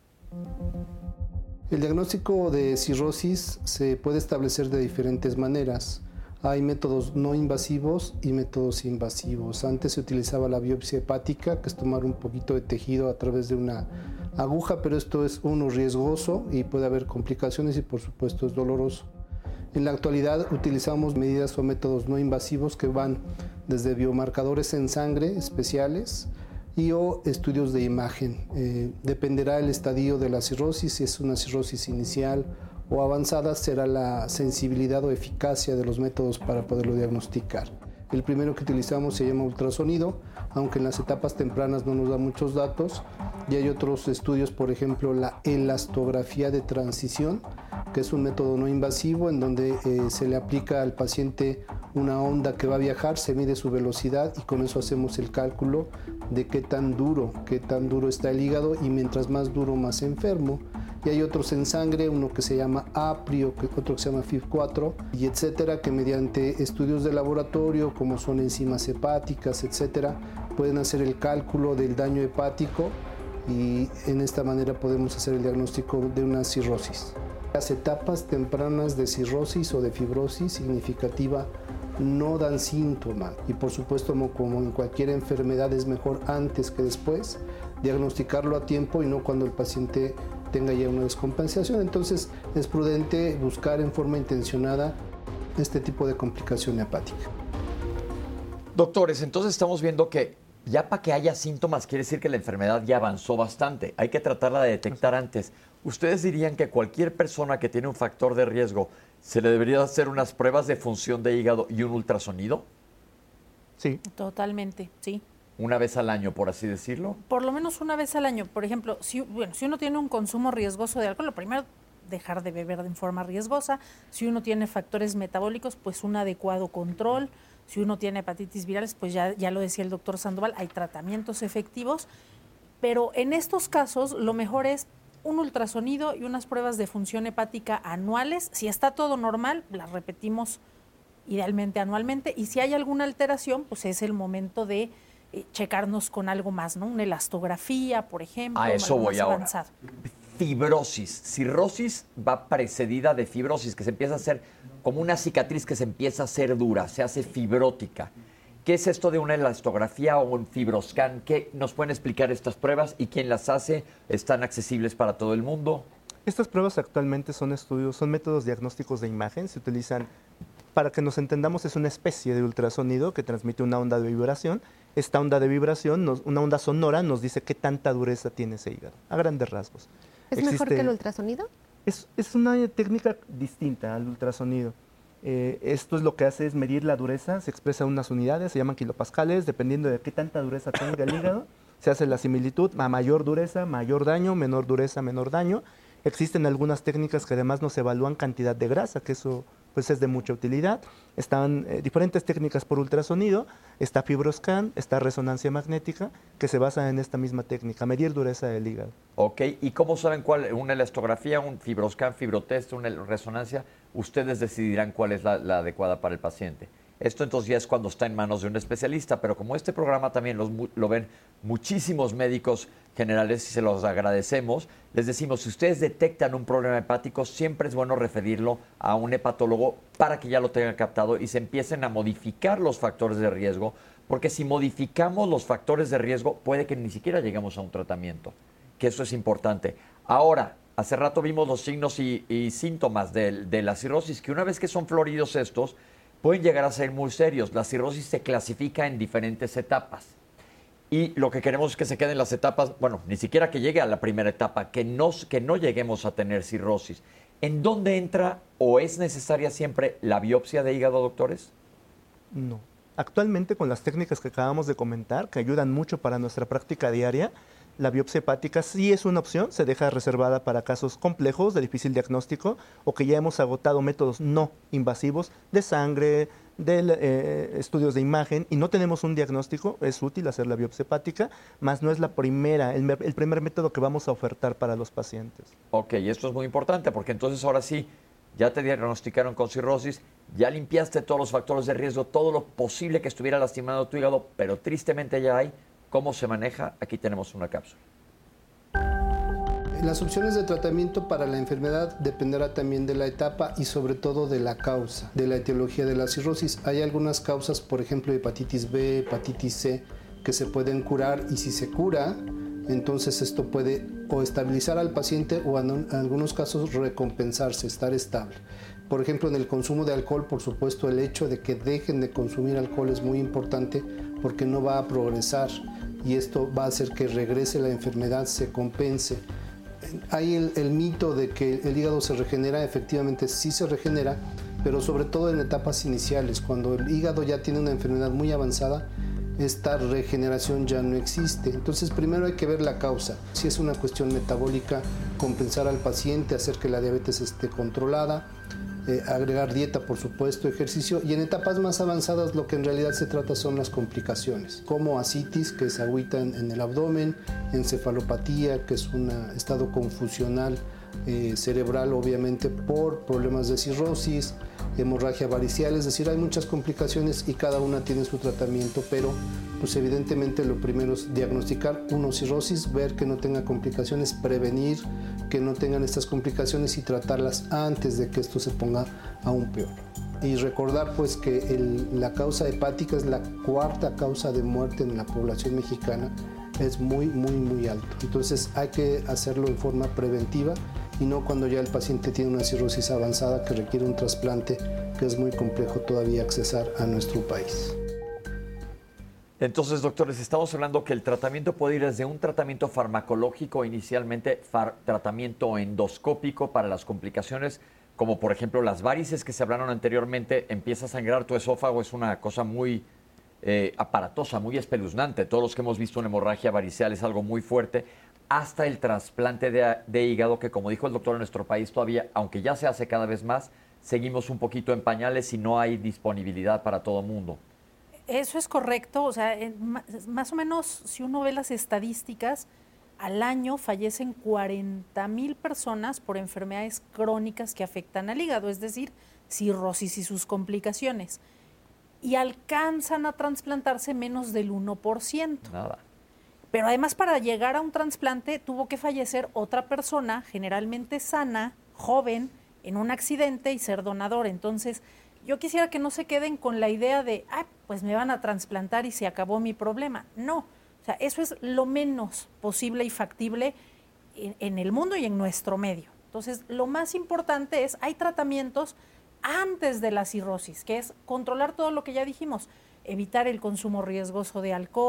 El diagnóstico de cirrosis se puede establecer de diferentes maneras. Hay métodos no invasivos y métodos invasivos. Antes se utilizaba la biopsia hepática, que es tomar un poquito de tejido a través de una aguja, pero esto es uno riesgoso y puede haber complicaciones y por supuesto es doloroso. En la actualidad utilizamos medidas o métodos no invasivos que van desde biomarcadores en sangre especiales y o estudios de imagen. Eh, dependerá el estadio de la cirrosis, si es una cirrosis inicial o avanzada, será la sensibilidad o eficacia de los métodos para poderlo diagnosticar. El primero que utilizamos se llama ultrasonido, aunque en las etapas tempranas no nos da muchos datos. Y hay otros estudios, por ejemplo, la elastografía de transición, que es un método no invasivo en donde eh, se le aplica al paciente una onda que va a viajar, se mide su velocidad y con eso hacemos el cálculo de qué tan duro, qué tan duro está el hígado, y mientras más duro, más enfermo. Y hay otros en sangre, uno que se llama APRI, otro que se llama F I V cuatro, y etcétera, que mediante estudios de laboratorio, como son enzimas hepáticas, etcétera, pueden hacer el cálculo del daño hepático y en esta manera podemos hacer el diagnóstico de una cirrosis. Las etapas tempranas de cirrosis o de fibrosis significativa no dan síntoma, y por supuesto, como en cualquier enfermedad, es mejor antes que después diagnosticarlo a tiempo y no cuando el paciente tenga ya una descompensación. Entonces es prudente buscar en forma intencionada este tipo de complicación hepática. Doctores, entonces estamos viendo que ya para que haya síntomas quiere decir que la enfermedad ya avanzó bastante. Hay que tratarla de detectar antes. ¿Ustedes dirían que cualquier persona que tiene un factor de riesgo se le debería hacer unas pruebas de función de hígado y un ultrasonido? Sí. Totalmente, sí. Una vez al año, por así decirlo. Por lo menos una vez al año. Por ejemplo, si, bueno, si uno tiene un consumo riesgoso de alcohol, lo primero, dejar de beber de forma riesgosa. Si uno tiene factores metabólicos, pues un adecuado control. Si uno tiene hepatitis virales, pues ya, ya lo decía el doctor Sandoval, hay tratamientos efectivos. Pero en estos casos, lo mejor es un ultrasonido y unas pruebas de función hepática anuales. Si está todo normal, las repetimos idealmente anualmente. Y si hay alguna alteración, pues es el momento de checarnos con algo más, ¿no? Una elastografía, por ejemplo. A eso voy ahora. Avanzado. Fibrosis. Cirrosis va precedida de fibrosis, que se empieza a hacer como una cicatriz que se empieza a hacer dura, se hace fibrótica. ¿Qué es esto de una elastografía o un fibroscan? ¿Qué nos pueden explicar estas pruebas y quién las hace? ¿Están accesibles para todo el mundo? Estas pruebas actualmente son estudios, son métodos diagnósticos de imagen. Se utilizan, para que nos entendamos, es una especie de ultrasonido que transmite una onda de vibración. Esta onda de vibración, nos, una onda sonora, nos dice qué tanta dureza tiene ese hígado, a grandes rasgos. ¿Es Existe, mejor que el ultrasonido? Es, es una técnica distinta al ultrasonido. Eh, esto es lo que hace es medir la dureza, se expresa en unas unidades, se llaman kilopascales, dependiendo de qué tanta dureza tenga el hígado, se hace la similitud, a mayor dureza, mayor daño, menor dureza, menor daño. Existen algunas técnicas que además nos evalúan cantidad de grasa, que eso pues es de mucha utilidad. Están eh, diferentes técnicas por ultrasonido, está FibroScan, está resonancia magnética, que se basa en esta misma técnica, medir dureza del hígado. Ok, ¿y cómo saben cuál? ¿Una elastografía, un FibroScan, Fibrotest, una resonancia? Ustedes decidirán cuál es la, la adecuada para el paciente. Esto entonces ya es cuando está en manos de un especialista, pero como este programa también los, lo ven muchísimos médicos generales y se los agradecemos, les decimos, si ustedes detectan un problema hepático, siempre es bueno referirlo a un hepatólogo para que ya lo tengan captado y se empiecen a modificar los factores de riesgo, porque si modificamos los factores de riesgo, puede que ni siquiera lleguemos a un tratamiento, que eso es importante. Ahora, hace rato vimos los signos y, y síntomas de, de la cirrosis, que una vez que son floridos estos, pueden llegar a ser muy serios. La cirrosis se clasifica en diferentes etapas. Y lo que queremos es que se queden las etapas, bueno, ni siquiera que llegue a la primera etapa, que no, que no lleguemos a tener cirrosis. ¿En dónde entra o es necesaria siempre la biopsia de hígado, doctores? No. Actualmente, con las técnicas que acabamos de comentar, que ayudan mucho para nuestra práctica diaria, la biopsia hepática sí es una opción, se deja reservada para casos complejos de difícil diagnóstico o que ya hemos agotado métodos no invasivos de sangre, de eh, estudios de imagen y no tenemos un diagnóstico, es útil hacer la biopsia hepática, más no es la primera, el, el primer método que vamos a ofertar para los pacientes. Ok, y esto es muy importante porque entonces ahora sí, ya te diagnosticaron con cirrosis, ya limpiaste todos los factores de riesgo, todo lo posible que estuviera lastimado tu hígado, pero tristemente ya hay. ¿Cómo se maneja? Aquí tenemos una cápsula. Las opciones de tratamiento para la enfermedad dependerá también de la etapa y sobre todo de la causa, de la etiología de la cirrosis. Hay algunas causas, por ejemplo, hepatitis B, hepatitis C, que se pueden curar y si se cura, entonces esto puede o estabilizar al paciente o en algunos casos recompensarse, estar estable. Por ejemplo, en el consumo de alcohol, por supuesto, el hecho de que dejen de consumir alcohol es muy importante porque no va a progresar y esto va a hacer que regrese la enfermedad, se compense. Hay el, el mito de que el hígado se regenera, efectivamente sí se regenera, pero sobre todo en etapas iniciales, cuando el hígado ya tiene una enfermedad muy avanzada, esta regeneración ya no existe. Entonces primero hay que ver la causa. Si es una cuestión metabólica, compensar al paciente, hacer que la diabetes esté controlada, eh, agregar dieta, por supuesto, ejercicio, y en etapas más avanzadas lo que en realidad se trata son las complicaciones, como ascitis, que es agüita en, en el abdomen, encefalopatía, que es un estado confusional eh, cerebral, obviamente por problemas de cirrosis, hemorragia varicial, es decir, hay muchas complicaciones y cada una tiene su tratamiento, pero pues evidentemente lo primero es diagnosticar uno cirrosis, ver que no tenga complicaciones, prevenir que no tengan estas complicaciones y tratarlas antes de que esto se ponga aún peor. Y recordar pues que el, la causa hepática es la cuarta causa de muerte en la población mexicana, es muy muy muy alto, entonces hay que hacerlo en forma preventiva y no cuando ya el paciente tiene una cirrosis avanzada que requiere un trasplante que es muy complejo todavía accesar a nuestro país. Entonces, doctores, estamos hablando que el tratamiento puede ir desde un tratamiento farmacológico inicialmente, far, tratamiento endoscópico para las complicaciones, como por ejemplo las varices que se hablaron anteriormente, empieza a sangrar tu esófago, es una cosa muy eh, aparatosa, muy espeluznante. Todos los que hemos visto una hemorragia varicial es algo muy fuerte, hasta el trasplante de, de hígado, que como dijo el doctor, en nuestro país todavía, aunque ya se hace cada vez más, seguimos un poquito en pañales y no hay disponibilidad para todo el mundo. Eso es correcto, o sea, en, más o menos si uno ve las estadísticas, al año fallecen cuarenta mil personas por enfermedades crónicas que afectan al hígado, es decir, cirrosis y sus complicaciones, y alcanzan a trasplantarse menos del uno por ciento. Nada. Pero además para llegar a un trasplante tuvo que fallecer otra persona, generalmente sana, joven, en un accidente y ser donador. Entonces, yo quisiera que no se queden con la idea de, ah, pues me van a trasplantar y se acabó mi problema. No, o sea, eso es lo menos posible y factible en, en el mundo y en nuestro medio. Entonces, lo más importante es, hay tratamientos antes de la cirrosis, que es controlar todo lo que ya dijimos, evitar el consumo riesgoso de alcohol,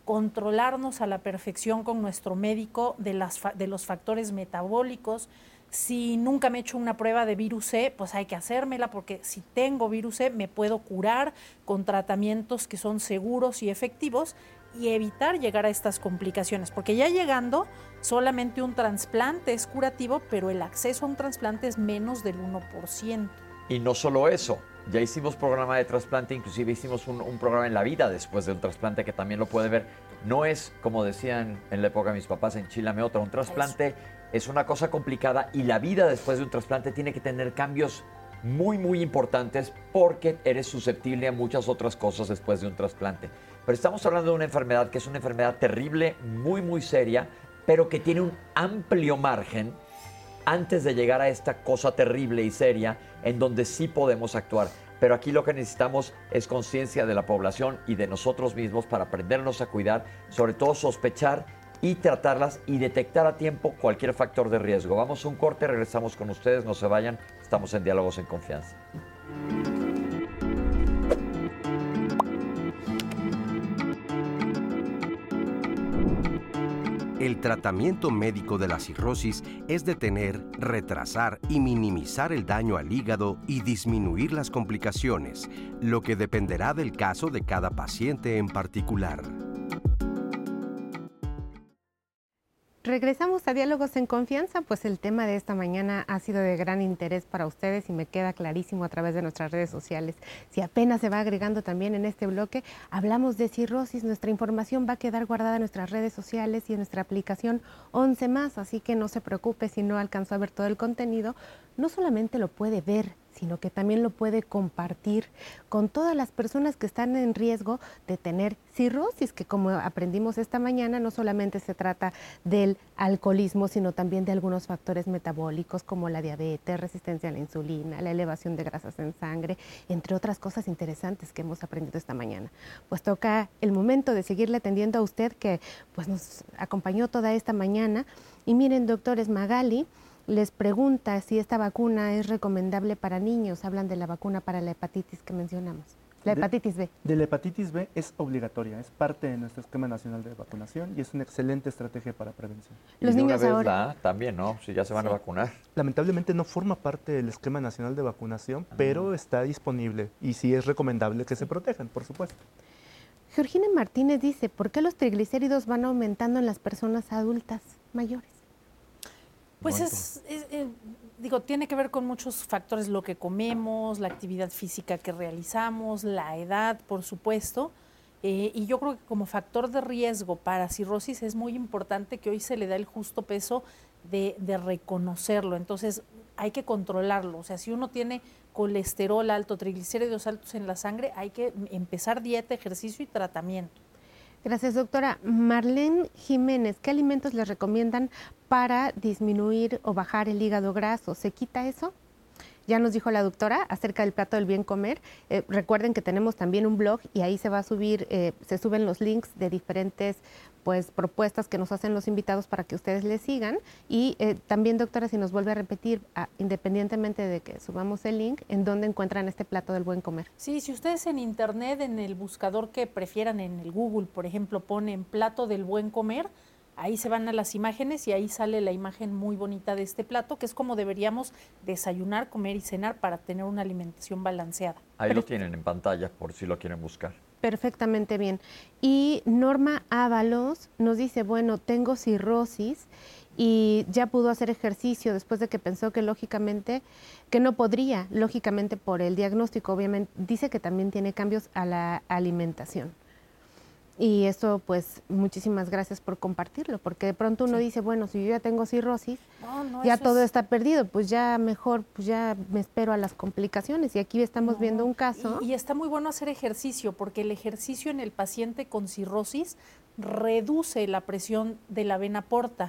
controlarnos a la perfección con nuestro médico de, las, de los factores metabólicos. Si nunca me he hecho una prueba de virus C, pues hay que hacérmela, porque si tengo virus C me puedo curar con tratamientos que son seguros y efectivos y evitar llegar a estas complicaciones, porque ya llegando solamente un trasplante es curativo, pero el acceso a un trasplante es menos del uno por ciento. Y no solo eso, ya hicimos programa de trasplante, inclusive hicimos un, un programa en la vida después de un trasplante que también lo puede ver. No es, como decían en la época de mis papás, enchilame otra. Un trasplante es una cosa complicada y la vida después de un trasplante tiene que tener cambios muy, muy importantes porque eres susceptible a muchas otras cosas después de un trasplante. Pero estamos hablando de una enfermedad que es una enfermedad terrible, muy, muy seria, pero que tiene un amplio margen antes de llegar a esta cosa terrible y seria en donde sí podemos actuar. Pero aquí lo que necesitamos es conciencia de la población y de nosotros mismos para aprendernos a cuidar, sobre todo sospechar y tratarlas y detectar a tiempo cualquier factor de riesgo. Vamos a un corte, regresamos con ustedes, no se vayan, estamos en Diálogos en Confianza. El tratamiento médico de la cirrosis es detener, retrasar y minimizar el daño al hígado y disminuir las complicaciones, lo que dependerá del caso de cada paciente en particular. Regresamos a Diálogos en Confianza, pues el tema de esta mañana ha sido de gran interés para ustedes y me queda clarísimo a través de nuestras redes sociales. Si apenas se va agregando también en este bloque, hablamos de cirrosis, nuestra información va a quedar guardada en nuestras redes sociales y en nuestra aplicación once más, así que no se preocupe si no alcanzó a ver todo el contenido, no solamente lo puede ver, sino que también lo puede compartir con todas las personas que están en riesgo de tener cirrosis, que como aprendimos esta mañana, no solamente se trata del alcoholismo, sino también de algunos factores metabólicos como la diabetes, resistencia a la insulina, la elevación de grasas en sangre, entre otras cosas interesantes que hemos aprendido esta mañana. Pues toca el momento de seguirle atendiendo a usted que pues nos acompañó toda esta mañana. Y miren, doctores, Magali les pregunta si esta vacuna es recomendable para niños. Hablan de la vacuna para la hepatitis que mencionamos. La hepatitis B. De, de la hepatitis B es obligatoria, es parte de nuestro esquema nacional de vacunación y es una excelente estrategia para prevención. Los y de niños una vez ahora la, también, ¿no? Si ya se van sí. a vacunar. Lamentablemente no forma parte del esquema nacional de vacunación, ah. pero está disponible y sí es recomendable que se protejan, por supuesto. Georgina Martínez dice, ¿por qué los triglicéridos van aumentando en las personas adultas mayores? Pues es, es eh, digo, tiene que ver con muchos factores, lo que comemos, la actividad física que realizamos, la edad, por supuesto, eh, y yo creo que como factor de riesgo para cirrosis es muy importante que hoy se le da el justo peso de, de reconocerlo, entonces hay que controlarlo, o sea, si uno tiene colesterol alto, triglicéridos altos en la sangre, hay que empezar dieta, ejercicio y tratamiento. Gracias, doctora. Marlene Jiménez, ¿qué alimentos les recomiendan para disminuir o bajar el hígado graso? ¿Se quita eso? Ya nos dijo la doctora acerca del plato del bien comer. Eh, recuerden que tenemos también un blog y ahí se va a subir, eh, se suben los links de diferentes pues propuestas que nos hacen los invitados para que ustedes les sigan. Y eh, también, doctora, si nos vuelve a repetir, a, independientemente de que subamos el link, ¿en dónde encuentran este plato del buen comer? Sí, si ustedes en internet, en el buscador que prefieran, en el Google, por ejemplo, ponen plato del buen comer, ahí se van a las imágenes y ahí sale la imagen muy bonita de este plato, que es como deberíamos desayunar, comer y cenar para tener una alimentación balanceada. Ahí Pero, lo tienen en pantalla por si lo quieren buscar. Perfectamente bien. Y Norma Ábalos nos dice, bueno, tengo cirrosis y ya pudo hacer ejercicio después de que pensó que lógicamente, que no podría, lógicamente por el diagnóstico, obviamente, dice que también tiene cambios a la alimentación. Y eso, pues, muchísimas gracias por compartirlo, porque de pronto uno sí. dice, bueno, si yo ya tengo cirrosis, no, no, ya todo es... está perdido, pues ya mejor, pues ya me espero a las complicaciones. Y aquí estamos no. viendo un caso. Y, y está muy bueno hacer ejercicio, porque el ejercicio en el paciente con cirrosis reduce la presión de la vena porta.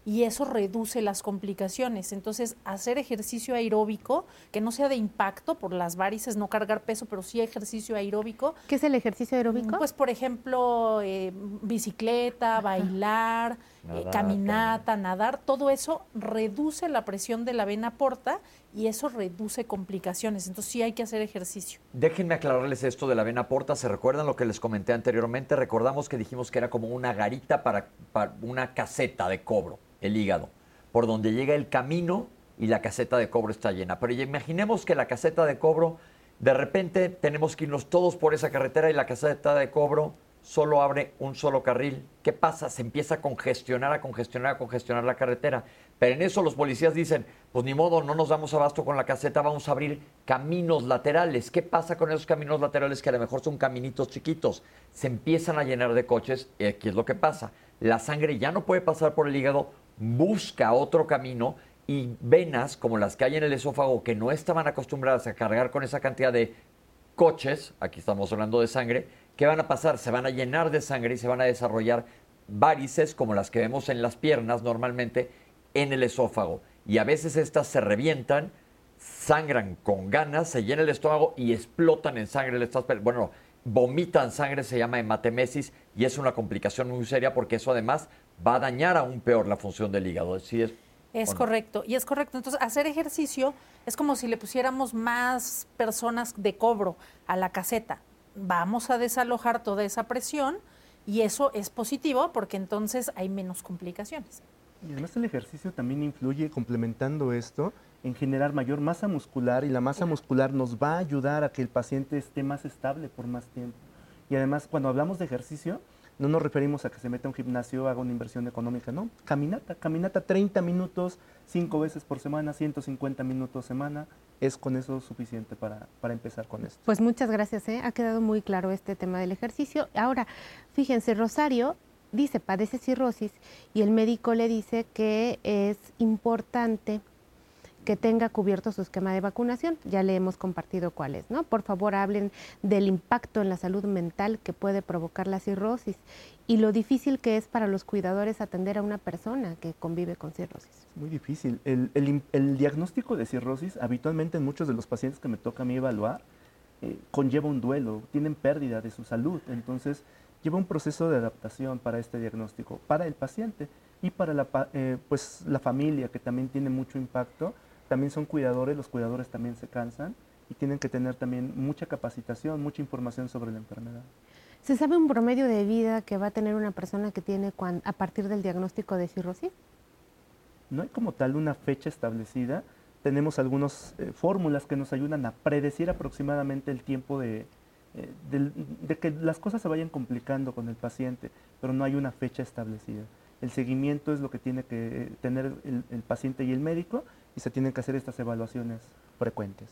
y eso reduce las complicaciones. Entonces, hacer ejercicio aeróbico, que no sea de impacto por las varices, no cargar peso, pero sí ejercicio aeróbico. ¿Qué es el ejercicio aeróbico? Pues, por ejemplo, eh, bicicleta, Ajá. bailar, nadar, eh, caminata, caminar. nadar, todo eso reduce la presión de la vena porta y eso reduce complicaciones. Entonces, sí hay que hacer ejercicio. Déjenme aclararles esto de la vena porta. ¿Se recuerdan lo que les comenté anteriormente? Recordamos que dijimos que era como una garita para, para una caseta de cobro, el hígado, por donde llega el camino y la caseta de cobro está llena. Pero imaginemos que la caseta de cobro, de repente tenemos que irnos todos por esa carretera y la caseta de cobro solo abre un solo carril. ¿Qué pasa? Se empieza a congestionar, a congestionar, a congestionar la carretera. Pero en eso los policías dicen, pues ni modo, no nos damos abasto con la caseta, vamos a abrir caminos laterales. ¿Qué pasa con esos caminos laterales que a lo mejor son caminitos chiquitos? Se empiezan a llenar de coches y aquí es lo que pasa. La sangre ya no puede pasar por el hígado, busca otro camino y venas como las que hay en el esófago que no estaban acostumbradas a cargar con esa cantidad de coches, aquí estamos hablando de sangre, ¿qué van a pasar? Se van a llenar de sangre y se van a desarrollar varices como las que vemos en las piernas normalmente en el esófago. Y a veces estas se revientan, sangran con ganas, se llena el estómago y explotan en sangre. Bueno, vomitan sangre, se llama hematemesis y es una complicación muy seria porque eso además va a dañar aún peor la función del hígado. ¿Sí es? Es correcto, y es correcto. Entonces, hacer ejercicio es como si le pusiéramos más personas de cobro a la caseta. Vamos a desalojar toda esa presión y eso es positivo porque entonces hay menos complicaciones. Y además el ejercicio también influye, complementando esto, en generar mayor masa muscular y la masa muscular nos va a ayudar a que el paciente esté más estable por más tiempo. Y además, cuando hablamos de ejercicio, no nos referimos a que se meta a un gimnasio, haga una inversión económica, no. Caminata, caminata treinta minutos, cinco veces por semana, ciento cincuenta minutos semana, es con eso suficiente para, para empezar con esto. Pues muchas gracias, ¿eh? Ha quedado muy claro este tema del ejercicio. Ahora, fíjense, Rosario dice, padece cirrosis y el médico le dice que es importante que tenga cubierto su esquema de vacunación. Ya le hemos compartido cuál es, ¿no? Por favor, hablen del impacto en la salud mental que puede provocar la cirrosis y lo difícil que es para los cuidadores atender a una persona que convive con cirrosis. Muy difícil. El, el, el diagnóstico de cirrosis, habitualmente en muchos de los pacientes que me toca a mí evaluar, eh, conlleva un duelo, tienen pérdida de su salud. Entonces, lleva un proceso de adaptación para este diagnóstico, para el paciente y para la, eh, pues, la familia, que también tiene mucho impacto. También son cuidadores, los cuidadores también se cansan y tienen que tener también mucha capacitación, mucha información sobre la enfermedad. ¿Se sabe un promedio de vida que va a tener una persona que tiene cuando, a partir del diagnóstico de cirrosis? No hay como tal una fecha establecida. Tenemos algunas eh, fórmulas que nos ayudan a predecir aproximadamente el tiempo de, eh, de, de que las cosas se vayan complicando con el paciente, pero no hay una fecha establecida. El seguimiento es lo que tiene que tener el, el paciente y el médico, y se tienen que hacer estas evaluaciones frecuentes.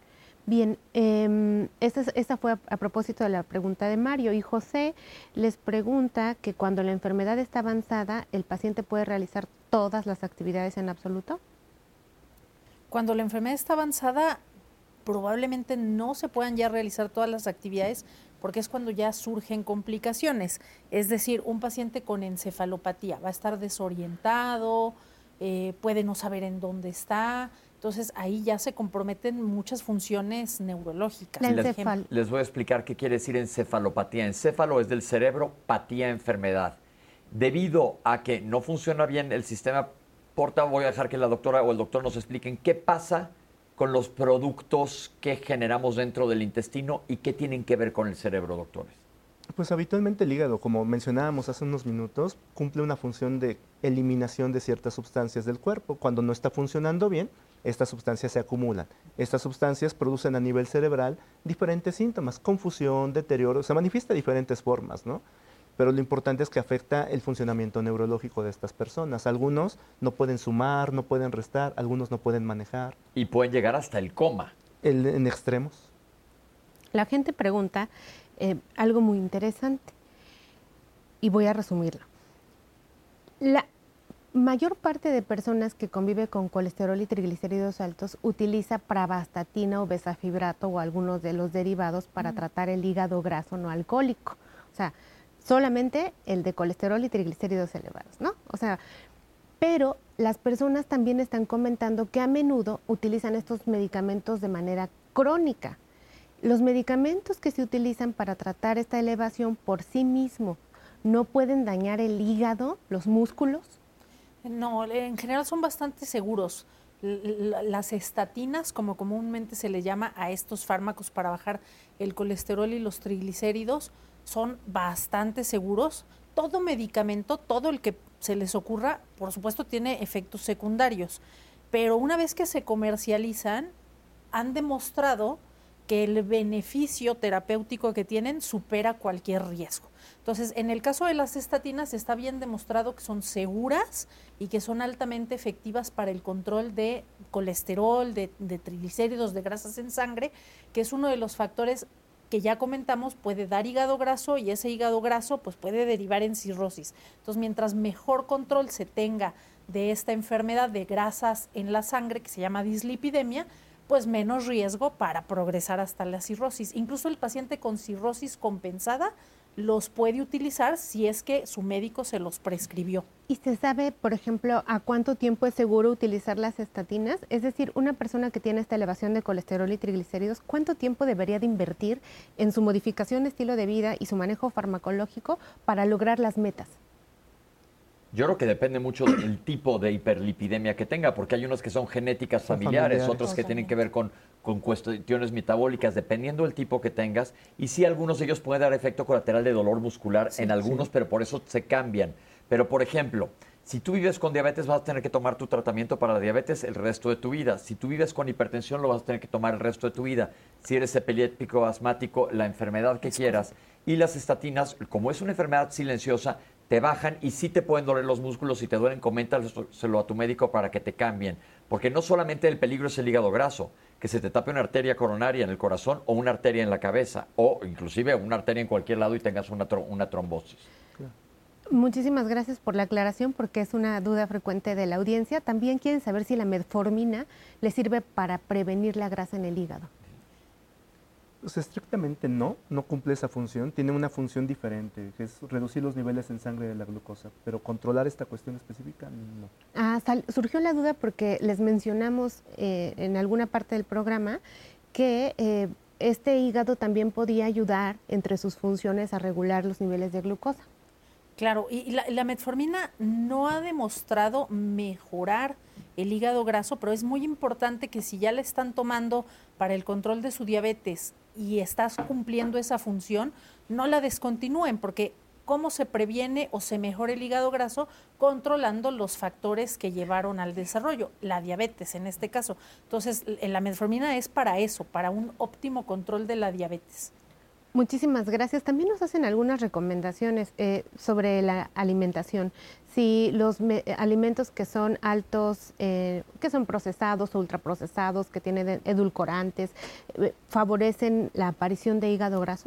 Bien, eh, esta, esta fue a, a propósito de la pregunta de Mario, y José les pregunta que cuando la enfermedad está avanzada, ¿el paciente puede realizar todas las actividades en absoluto? Cuando la enfermedad está avanzada, probablemente no se puedan ya realizar todas las actividades porque es cuando ya surgen complicaciones. Es decir, un paciente con encefalopatía va a estar desorientado, eh, puede no saber en dónde está, entonces ahí ya se comprometen muchas funciones neurológicas. Les, les voy a explicar qué quiere decir encefalopatía. Encéfalo es del cerebro, patía, enfermedad. Debido a que no funciona bien el sistema porta, voy a dejar que la doctora o el doctor nos expliquen qué pasa con los productos que generamos dentro del intestino y qué tienen que ver con el cerebro, doctores. Pues habitualmente el hígado, como mencionábamos hace unos minutos, cumple una función de eliminación de ciertas sustancias del cuerpo. Cuando no está funcionando bien, estas sustancias se acumulan. Estas sustancias producen a nivel cerebral diferentes síntomas, confusión, deterioro, se manifiesta de diferentes formas, ¿no? Pero lo importante es que afecta el funcionamiento neurológico de estas personas. Algunos no pueden sumar, no pueden restar, algunos no pueden manejar. Y pueden llegar hasta el coma. El, en extremos. La gente pregunta eh, algo muy interesante y voy a resumirlo. La mayor parte de personas que convive con colesterol y triglicéridos altos utiliza pravastatina o besafibrato o algunos de los derivados para mm. tratar el hígado graso no alcohólico. O sea, solamente el de colesterol y triglicéridos elevados, ¿no? O sea, pero las personas también están comentando que a menudo utilizan estos medicamentos de manera crónica. Los medicamentos que se utilizan para tratar esta elevación por sí mismos no pueden dañar el hígado, los músculos. No, en general son bastante seguros. Las estatinas, como comúnmente se le llama a estos fármacos para bajar el colesterol y los triglicéridos, son bastante seguros. Todo medicamento, todo el que se les ocurra, por supuesto tiene efectos secundarios, pero una vez que se comercializan, han demostrado que el beneficio terapéutico que tienen supera cualquier riesgo. Entonces, en el caso de las estatinas está bien demostrado que son seguras y que son altamente efectivas para el control de colesterol, de, de triglicéridos, de grasas en sangre, que es uno de los factores que ya comentamos puede dar hígado graso, y ese hígado graso pues puede derivar en cirrosis. Entonces, mientras mejor control se tenga de esta enfermedad de grasas en la sangre, que se llama dislipidemia, pues menos riesgo para progresar hasta la cirrosis. Incluso el paciente con cirrosis compensada los puede utilizar si es que su médico se los prescribió. ¿Y se sabe, por ejemplo, a cuánto tiempo es seguro utilizar las estatinas? Es decir, una persona que tiene esta elevación de colesterol y triglicéridos, ¿cuánto tiempo debería de invertir en su modificación de estilo de vida y su manejo farmacológico para lograr las metas? Yo creo que depende mucho del tipo de hiperlipidemia que tenga, porque hay unos que son genéticas familiares, familiares. otros que tienen que ver con, con cuestiones metabólicas, dependiendo del tipo que tengas. Y sí, algunos de ellos pueden dar efecto colateral de dolor muscular sí, en algunos, sí. pero por eso se cambian. Pero, por ejemplo, si tú vives con diabetes, vas a tener que tomar tu tratamiento para la diabetes el resto de tu vida. Si tú vives con hipertensión, lo vas a tener que tomar el resto de tu vida. Si eres epiléptico, asmático, la enfermedad que quieras. Y las estatinas, como es una enfermedad silenciosa, te bajan y sí te pueden doler los músculos. Si te duelen, coméntaselo a tu médico para que te cambien. Porque no solamente el peligro es el hígado graso, que se te tape una arteria coronaria en el corazón o una arteria en la cabeza, o inclusive una arteria en cualquier lado y tengas una, una trombosis. Muchísimas gracias por la aclaración, porque es una duda frecuente de la audiencia. También quieren saber si la metformina le sirve para prevenir la grasa en el hígado. Pues estrictamente no, no cumple esa función, tiene una función diferente, que es reducir los niveles en sangre de la glucosa, pero controlar esta cuestión específica no. Ah, sal, surgió la duda porque les mencionamos eh, en alguna parte del programa que eh, este hígado también podía ayudar entre sus funciones a regular los niveles de glucosa. Claro, y la, la metformina no ha demostrado mejorar el hígado graso, pero es muy importante que si ya le están tomando para el control de su diabetes y estás cumpliendo esa función, no la descontinúen, porque ¿cómo se previene o se mejora el hígado graso? Controlando los factores que llevaron al desarrollo, la diabetes en este caso. Entonces, la metformina es para eso, para un óptimo control de la diabetes. Muchísimas gracias. También nos hacen algunas recomendaciones eh, sobre la alimentación. Si los me, alimentos que son altos, eh, que son procesados o ultraprocesados, que tienen edulcorantes, eh, ¿favorecen la aparición de hígado graso?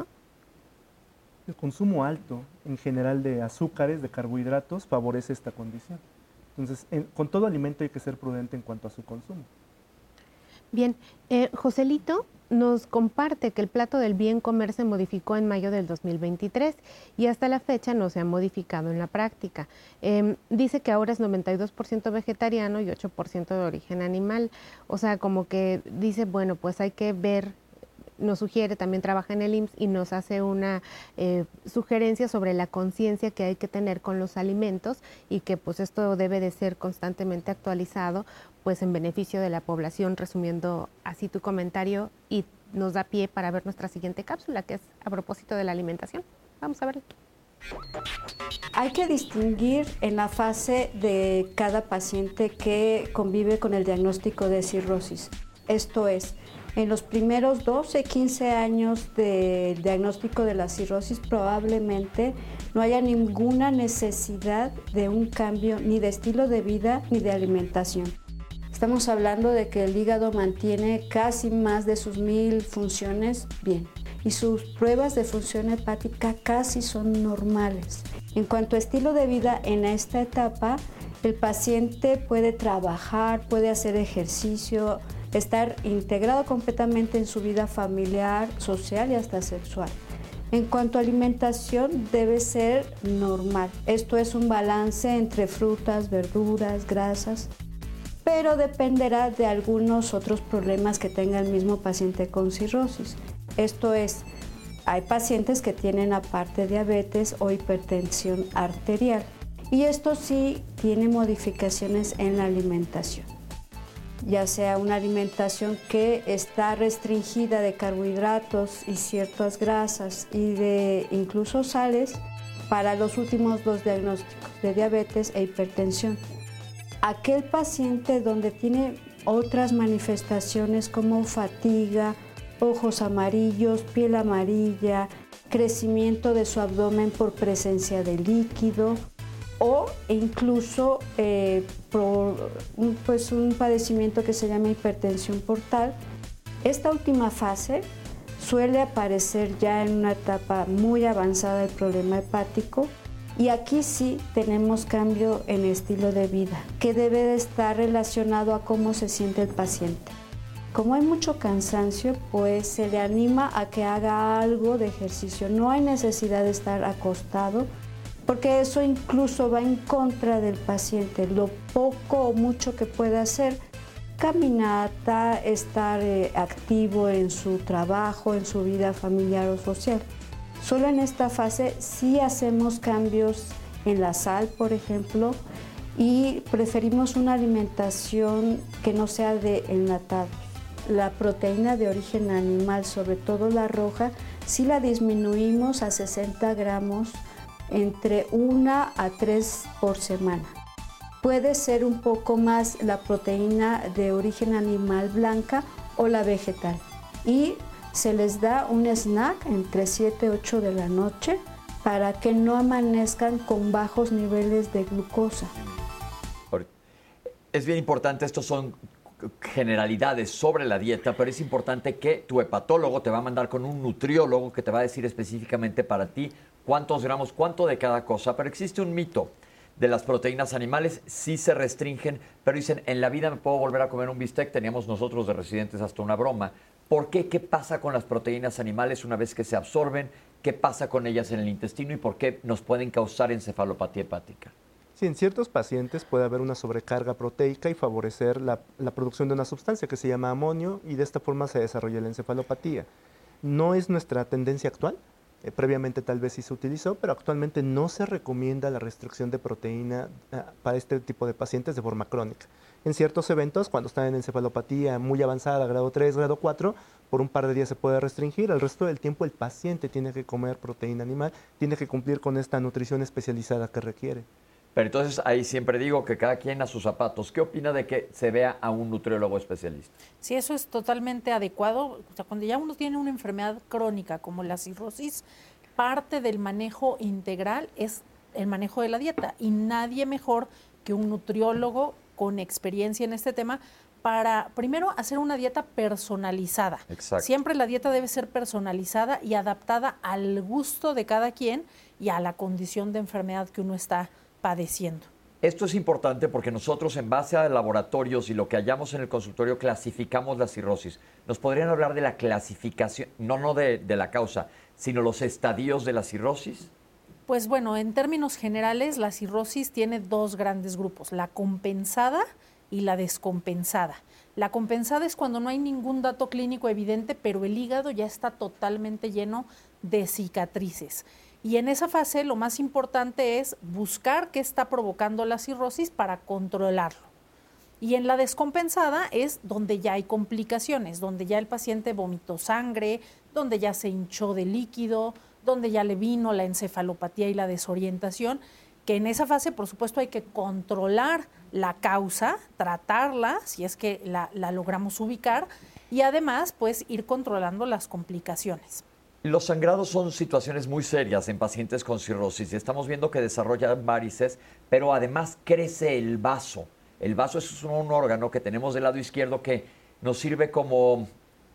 El consumo alto en general de azúcares, de carbohidratos, favorece esta condición. Entonces, en, con todo alimento hay que ser prudente en cuanto a su consumo. Bien, eh, Joselito nos comparte que el plato del bien comer se modificó en mayo del dos mil veintitrés y hasta la fecha no se ha modificado en la práctica. Eh, dice que ahora es noventa y dos por ciento vegetariano y ocho por ciento de origen animal. O sea, como que dice, bueno, pues hay que ver, nos sugiere, también trabaja en el I M S S y nos hace una eh, sugerencia sobre la conciencia que hay que tener con los alimentos y que pues esto debe de ser constantemente actualizado pues en beneficio de la población, resumiendo así tu comentario, y nos da pie para ver nuestra siguiente cápsula, que es a propósito de la alimentación. Vamos a verla. Hay que distinguir en la fase de cada paciente que convive con el diagnóstico de cirrosis. Esto es, en los primeros doce, quince años del diagnóstico de la cirrosis probablemente no haya ninguna necesidad de un cambio ni de estilo de vida ni de alimentación. Estamos hablando de que el hígado mantiene casi más de sus mil funciones bien y sus pruebas de función hepática casi son normales. En cuanto a estilo de vida en esta etapa, el paciente puede trabajar, puede hacer ejercicio, estar integrado completamente en su vida familiar, social y hasta sexual. En cuanto a alimentación, debe ser normal. Esto es un balance entre frutas, verduras, grasas, pero dependerá de algunos otros problemas que tenga el mismo paciente con cirrosis. Esto es, hay pacientes que tienen aparte diabetes o hipertensión arterial, y esto sí tiene modificaciones en la alimentación, ya sea una alimentación que está restringida de carbohidratos y ciertas grasas y de incluso sales para los últimos dos diagnósticos de diabetes e hipertensión. Aquel paciente donde tiene otras manifestaciones como fatiga, ojos amarillos, piel amarilla, crecimiento de su abdomen por presencia de líquido, o incluso eh, por un, pues un padecimiento que se llama hipertensión portal. Esta última fase suele aparecer ya en una etapa muy avanzada del problema hepático, y aquí sí tenemos cambio en estilo de vida, que debe de estar relacionado a cómo se siente el paciente. Como hay mucho cansancio, pues se le anima a que haga algo de ejercicio. No hay necesidad de estar acostado, porque eso incluso va en contra del paciente. Lo poco o mucho que pueda hacer, caminata, estar eh, activo en su trabajo, en su vida familiar o social. Solo en esta fase sí hacemos cambios en la sal, por ejemplo, y preferimos una alimentación que no sea de enlatados. La proteína de origen animal, sobre todo la roja, sí la disminuimos a sesenta gramos entre una a tres por semana. Puede ser un poco más la proteína de origen animal blanca o la vegetal. Y se les da un snack entre siete y ocho de la noche para que no amanezcan con bajos niveles de glucosa. Es bien importante, estos son generalidades sobre la dieta, pero es importante que tu hepatólogo te va a mandar con un nutriólogo que te va a decir específicamente para ti cuántos gramos, cuánto de cada cosa. Pero existe un mito de las proteínas animales, sí se restringen, pero dicen, en la vida me puedo volver a comer un bistec. Teníamos nosotros de residentes hasta una broma. ¿Por qué? ¿Qué pasa con las proteínas animales una vez que se absorben? ¿Qué pasa con ellas en el intestino y por qué nos pueden causar encefalopatía hepática? Sí, en ciertos pacientes puede haber una sobrecarga proteica y favorecer la, la producción de una sustancia que se llama amonio, y de esta forma se desarrolla la encefalopatía. No es nuestra tendencia actual, eh, previamente tal vez sí se utilizó, pero actualmente no se recomienda la restricción de proteína eh, para este tipo de pacientes de forma crónica. En ciertos eventos, cuando están en encefalopatía muy avanzada, grado tres, grado cuatro, por un par de días se puede restringir. El resto del tiempo el paciente tiene que comer proteína animal, tiene que cumplir con esta nutrición especializada que requiere. Pero entonces ahí siempre digo que cada quien a sus zapatos. ¿Qué opina de que se vea a un nutriólogo especialista? Sí, eso es totalmente adecuado. O sea, cuando ya uno tiene una enfermedad crónica como la cirrosis, parte del manejo integral es el manejo de la dieta, y nadie mejor que un nutriólogo con experiencia en este tema para, primero, hacer una dieta personalizada. Exacto. Siempre la dieta debe ser personalizada y adaptada al gusto de cada quien y a la condición de enfermedad que uno está padeciendo. Esto es importante porque nosotros, en base a laboratorios y lo que hallamos en el consultorio, clasificamos la cirrosis. ¿Nos podrían hablar de la clasificación, no, no de, de la causa, sino los estadios de la cirrosis? Pues bueno, en términos generales, la cirrosis tiene dos grandes grupos, la compensada y la descompensada. La compensada es cuando no hay ningún dato clínico evidente, pero el hígado ya está totalmente lleno de cicatrices. Y en esa fase lo más importante es buscar qué está provocando la cirrosis para controlarlo. Y en la descompensada es donde ya hay complicaciones, donde ya el paciente vomitó sangre, donde ya se hinchó de líquido, donde ya le vino la encefalopatía y la desorientación, que en esa fase, por supuesto, hay que controlar la causa, tratarla, si es que la, la logramos ubicar, y además, pues, ir controlando las complicaciones. Los sangrados son situaciones muy serias en pacientes con cirrosis y estamos viendo que desarrollan varices, pero además crece el vaso. El vaso es un órgano que tenemos del lado izquierdo que nos sirve como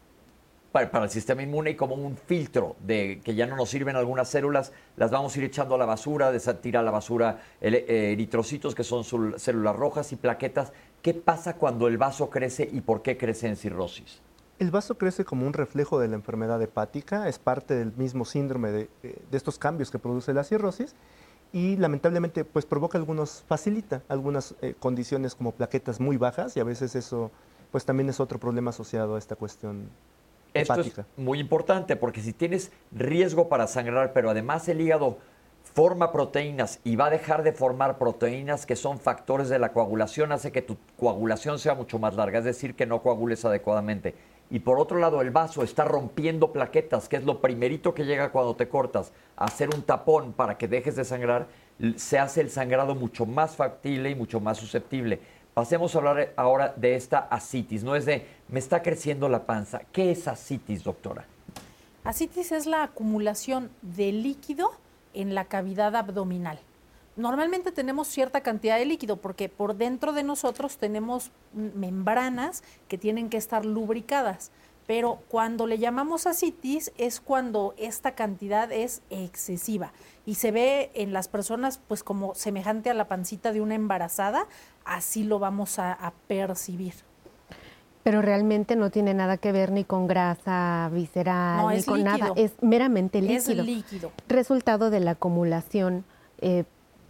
para, para el sistema inmune y como un filtro de que ya no nos sirven algunas células, las vamos a ir echando a la basura, tira a la basura el, eh, eritrocitos, que son células rojas, y plaquetas. ¿Qué pasa cuando el vaso crece y por qué crece en cirrosis? El vaso crece como un reflejo de la enfermedad hepática, es parte del mismo síndrome de, de estos cambios que produce la cirrosis y lamentablemente pues provoca algunos, facilita algunas eh, condiciones como plaquetas muy bajas y a veces eso pues también es otro problema asociado a esta cuestión Esto hepática. es muy importante porque si tienes riesgo para sangrar, pero además el hígado forma proteínas y va a dejar de formar proteínas que son factores de la coagulación, hace que tu coagulación sea mucho más larga, es decir, que no coagules adecuadamente. Y por otro lado, el vaso está rompiendo plaquetas, que es lo primerito que llega cuando te cortas. Hacer un tapón para que dejes de sangrar, se hace el sangrado mucho más factible y mucho más susceptible. Pasemos a hablar ahora de esta ascitis. No es de, me está creciendo la panza. ¿Qué es ascitis, doctora? Ascitis es la acumulación de líquido en la cavidad abdominal. Normalmente tenemos cierta cantidad de líquido porque por dentro de nosotros tenemos membranas que tienen que estar lubricadas, pero cuando le llamamos ascitis es cuando esta cantidad es excesiva y se ve en las personas pues como semejante a la pancita de una embarazada, así lo vamos a, a percibir. Pero realmente no tiene nada que ver ni con grasa visceral, no, ni es con líquido. nada, es meramente líquido. Es líquido. Resultado de la acumulación eh,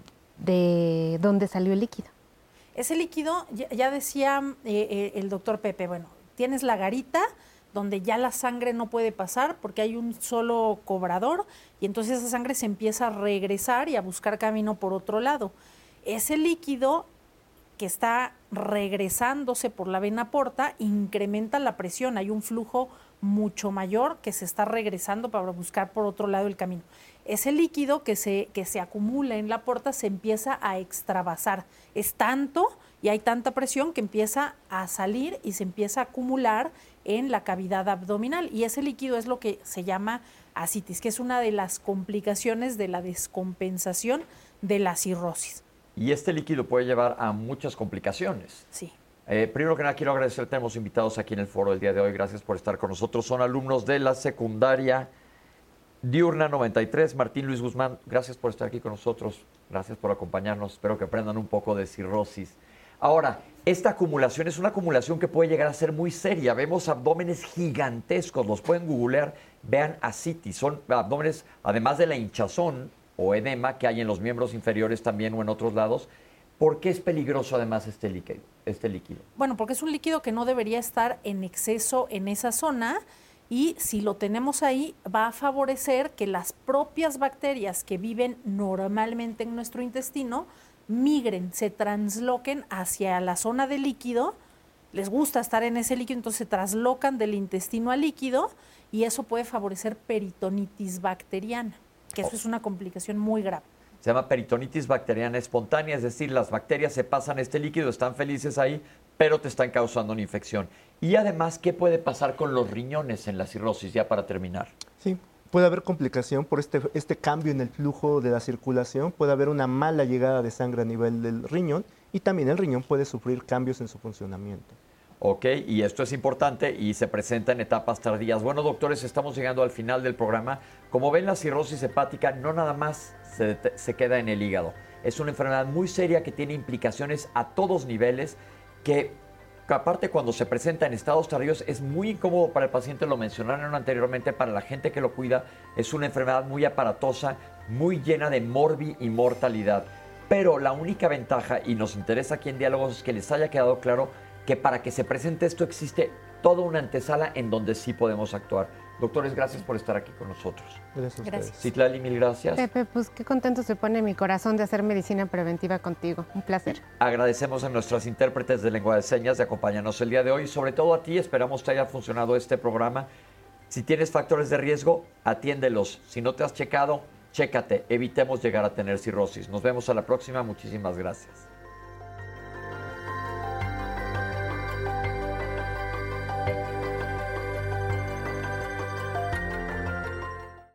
de dónde salió el líquido. Ese líquido, ya, ya decía eh, eh, el doctor Pepe, bueno, tienes la garita donde ya la sangre no puede pasar porque hay un solo cobrador y entonces esa sangre se empieza a regresar y a buscar camino por otro lado. Ese líquido que está regresándose por la vena porta incrementa la presión, hay un flujo mucho mayor que se está regresando para buscar por otro lado el camino. Ese líquido que se, que se acumula en la porta se empieza a extravasar. Es tanto y hay tanta presión que empieza a salir y se empieza a acumular en la cavidad abdominal. Y ese líquido es lo que se llama ascitis, que es una de las complicaciones de la descompensación de la cirrosis. Y este líquido puede llevar a muchas complicaciones. Sí. Eh, primero que nada, quiero agradecer, tenemos invitados aquí en el foro el día de hoy. Gracias por estar con nosotros. Son alumnos de la secundaria Diurna noventa y tres. Martín Luis Guzmán, gracias por estar aquí con nosotros. Gracias por acompañarnos. Espero que aprendan un poco de cirrosis. Ahora, esta acumulación es una acumulación que puede llegar a ser muy seria. Vemos abdómenes gigantescos, los pueden googlear. Vean ascitis, son abdómenes, además de la hinchazón o edema que hay en los miembros inferiores también o en otros lados. ¿Por qué es peligroso además este líquido, este líquido? Bueno, porque es un líquido que no debería estar en exceso en esa zona y si lo tenemos ahí va a favorecer que las propias bacterias que viven normalmente en nuestro intestino migren, se transloquen hacia la zona del líquido. Les gusta estar en ese líquido, entonces se traslocan del intestino al líquido y eso puede favorecer peritonitis bacteriana, que eso oh. es una complicación muy grave. Se llama peritonitis bacteriana espontánea, es decir, las bacterias se pasan este líquido, están felices ahí, pero te están causando una infección. Y además, ¿qué puede pasar con los riñones en la cirrosis, ya para terminar? Sí, puede haber complicación por este, este cambio en el flujo de la circulación, puede haber una mala llegada de sangre a nivel del riñón y también el riñón puede sufrir cambios en su funcionamiento. Ok, y esto es importante y se presenta en etapas tardías. Bueno, doctores, estamos llegando al final del programa. Como ven, la cirrosis hepática no nada más se, se queda en el hígado. Es una enfermedad muy seria que tiene implicaciones a todos niveles, que aparte cuando se presenta en estados tardíos es muy incómodo para el paciente, lo mencionaron anteriormente, para la gente que lo cuida. Es una enfermedad muy aparatosa, muy llena de morbi y mortalidad. Pero la única ventaja, y nos interesa aquí en Diálogos, es que les haya quedado claro que para que se presente esto existe toda una antesala en donde sí podemos actuar. Doctores, gracias por estar aquí con nosotros. Gracias. Gracias. Citlali, mil gracias. Pepe, pues qué contento se pone mi corazón de hacer medicina preventiva contigo. Un placer. Agradecemos a nuestras intérpretes de lengua de señas de acompañarnos el día de hoy. Sobre todo a ti, esperamos te haya funcionado este programa. Si tienes factores de riesgo, atiéndelos. Si no te has checado, chécate. Evitemos llegar a tener cirrosis. Nos vemos a la próxima. Muchísimas gracias.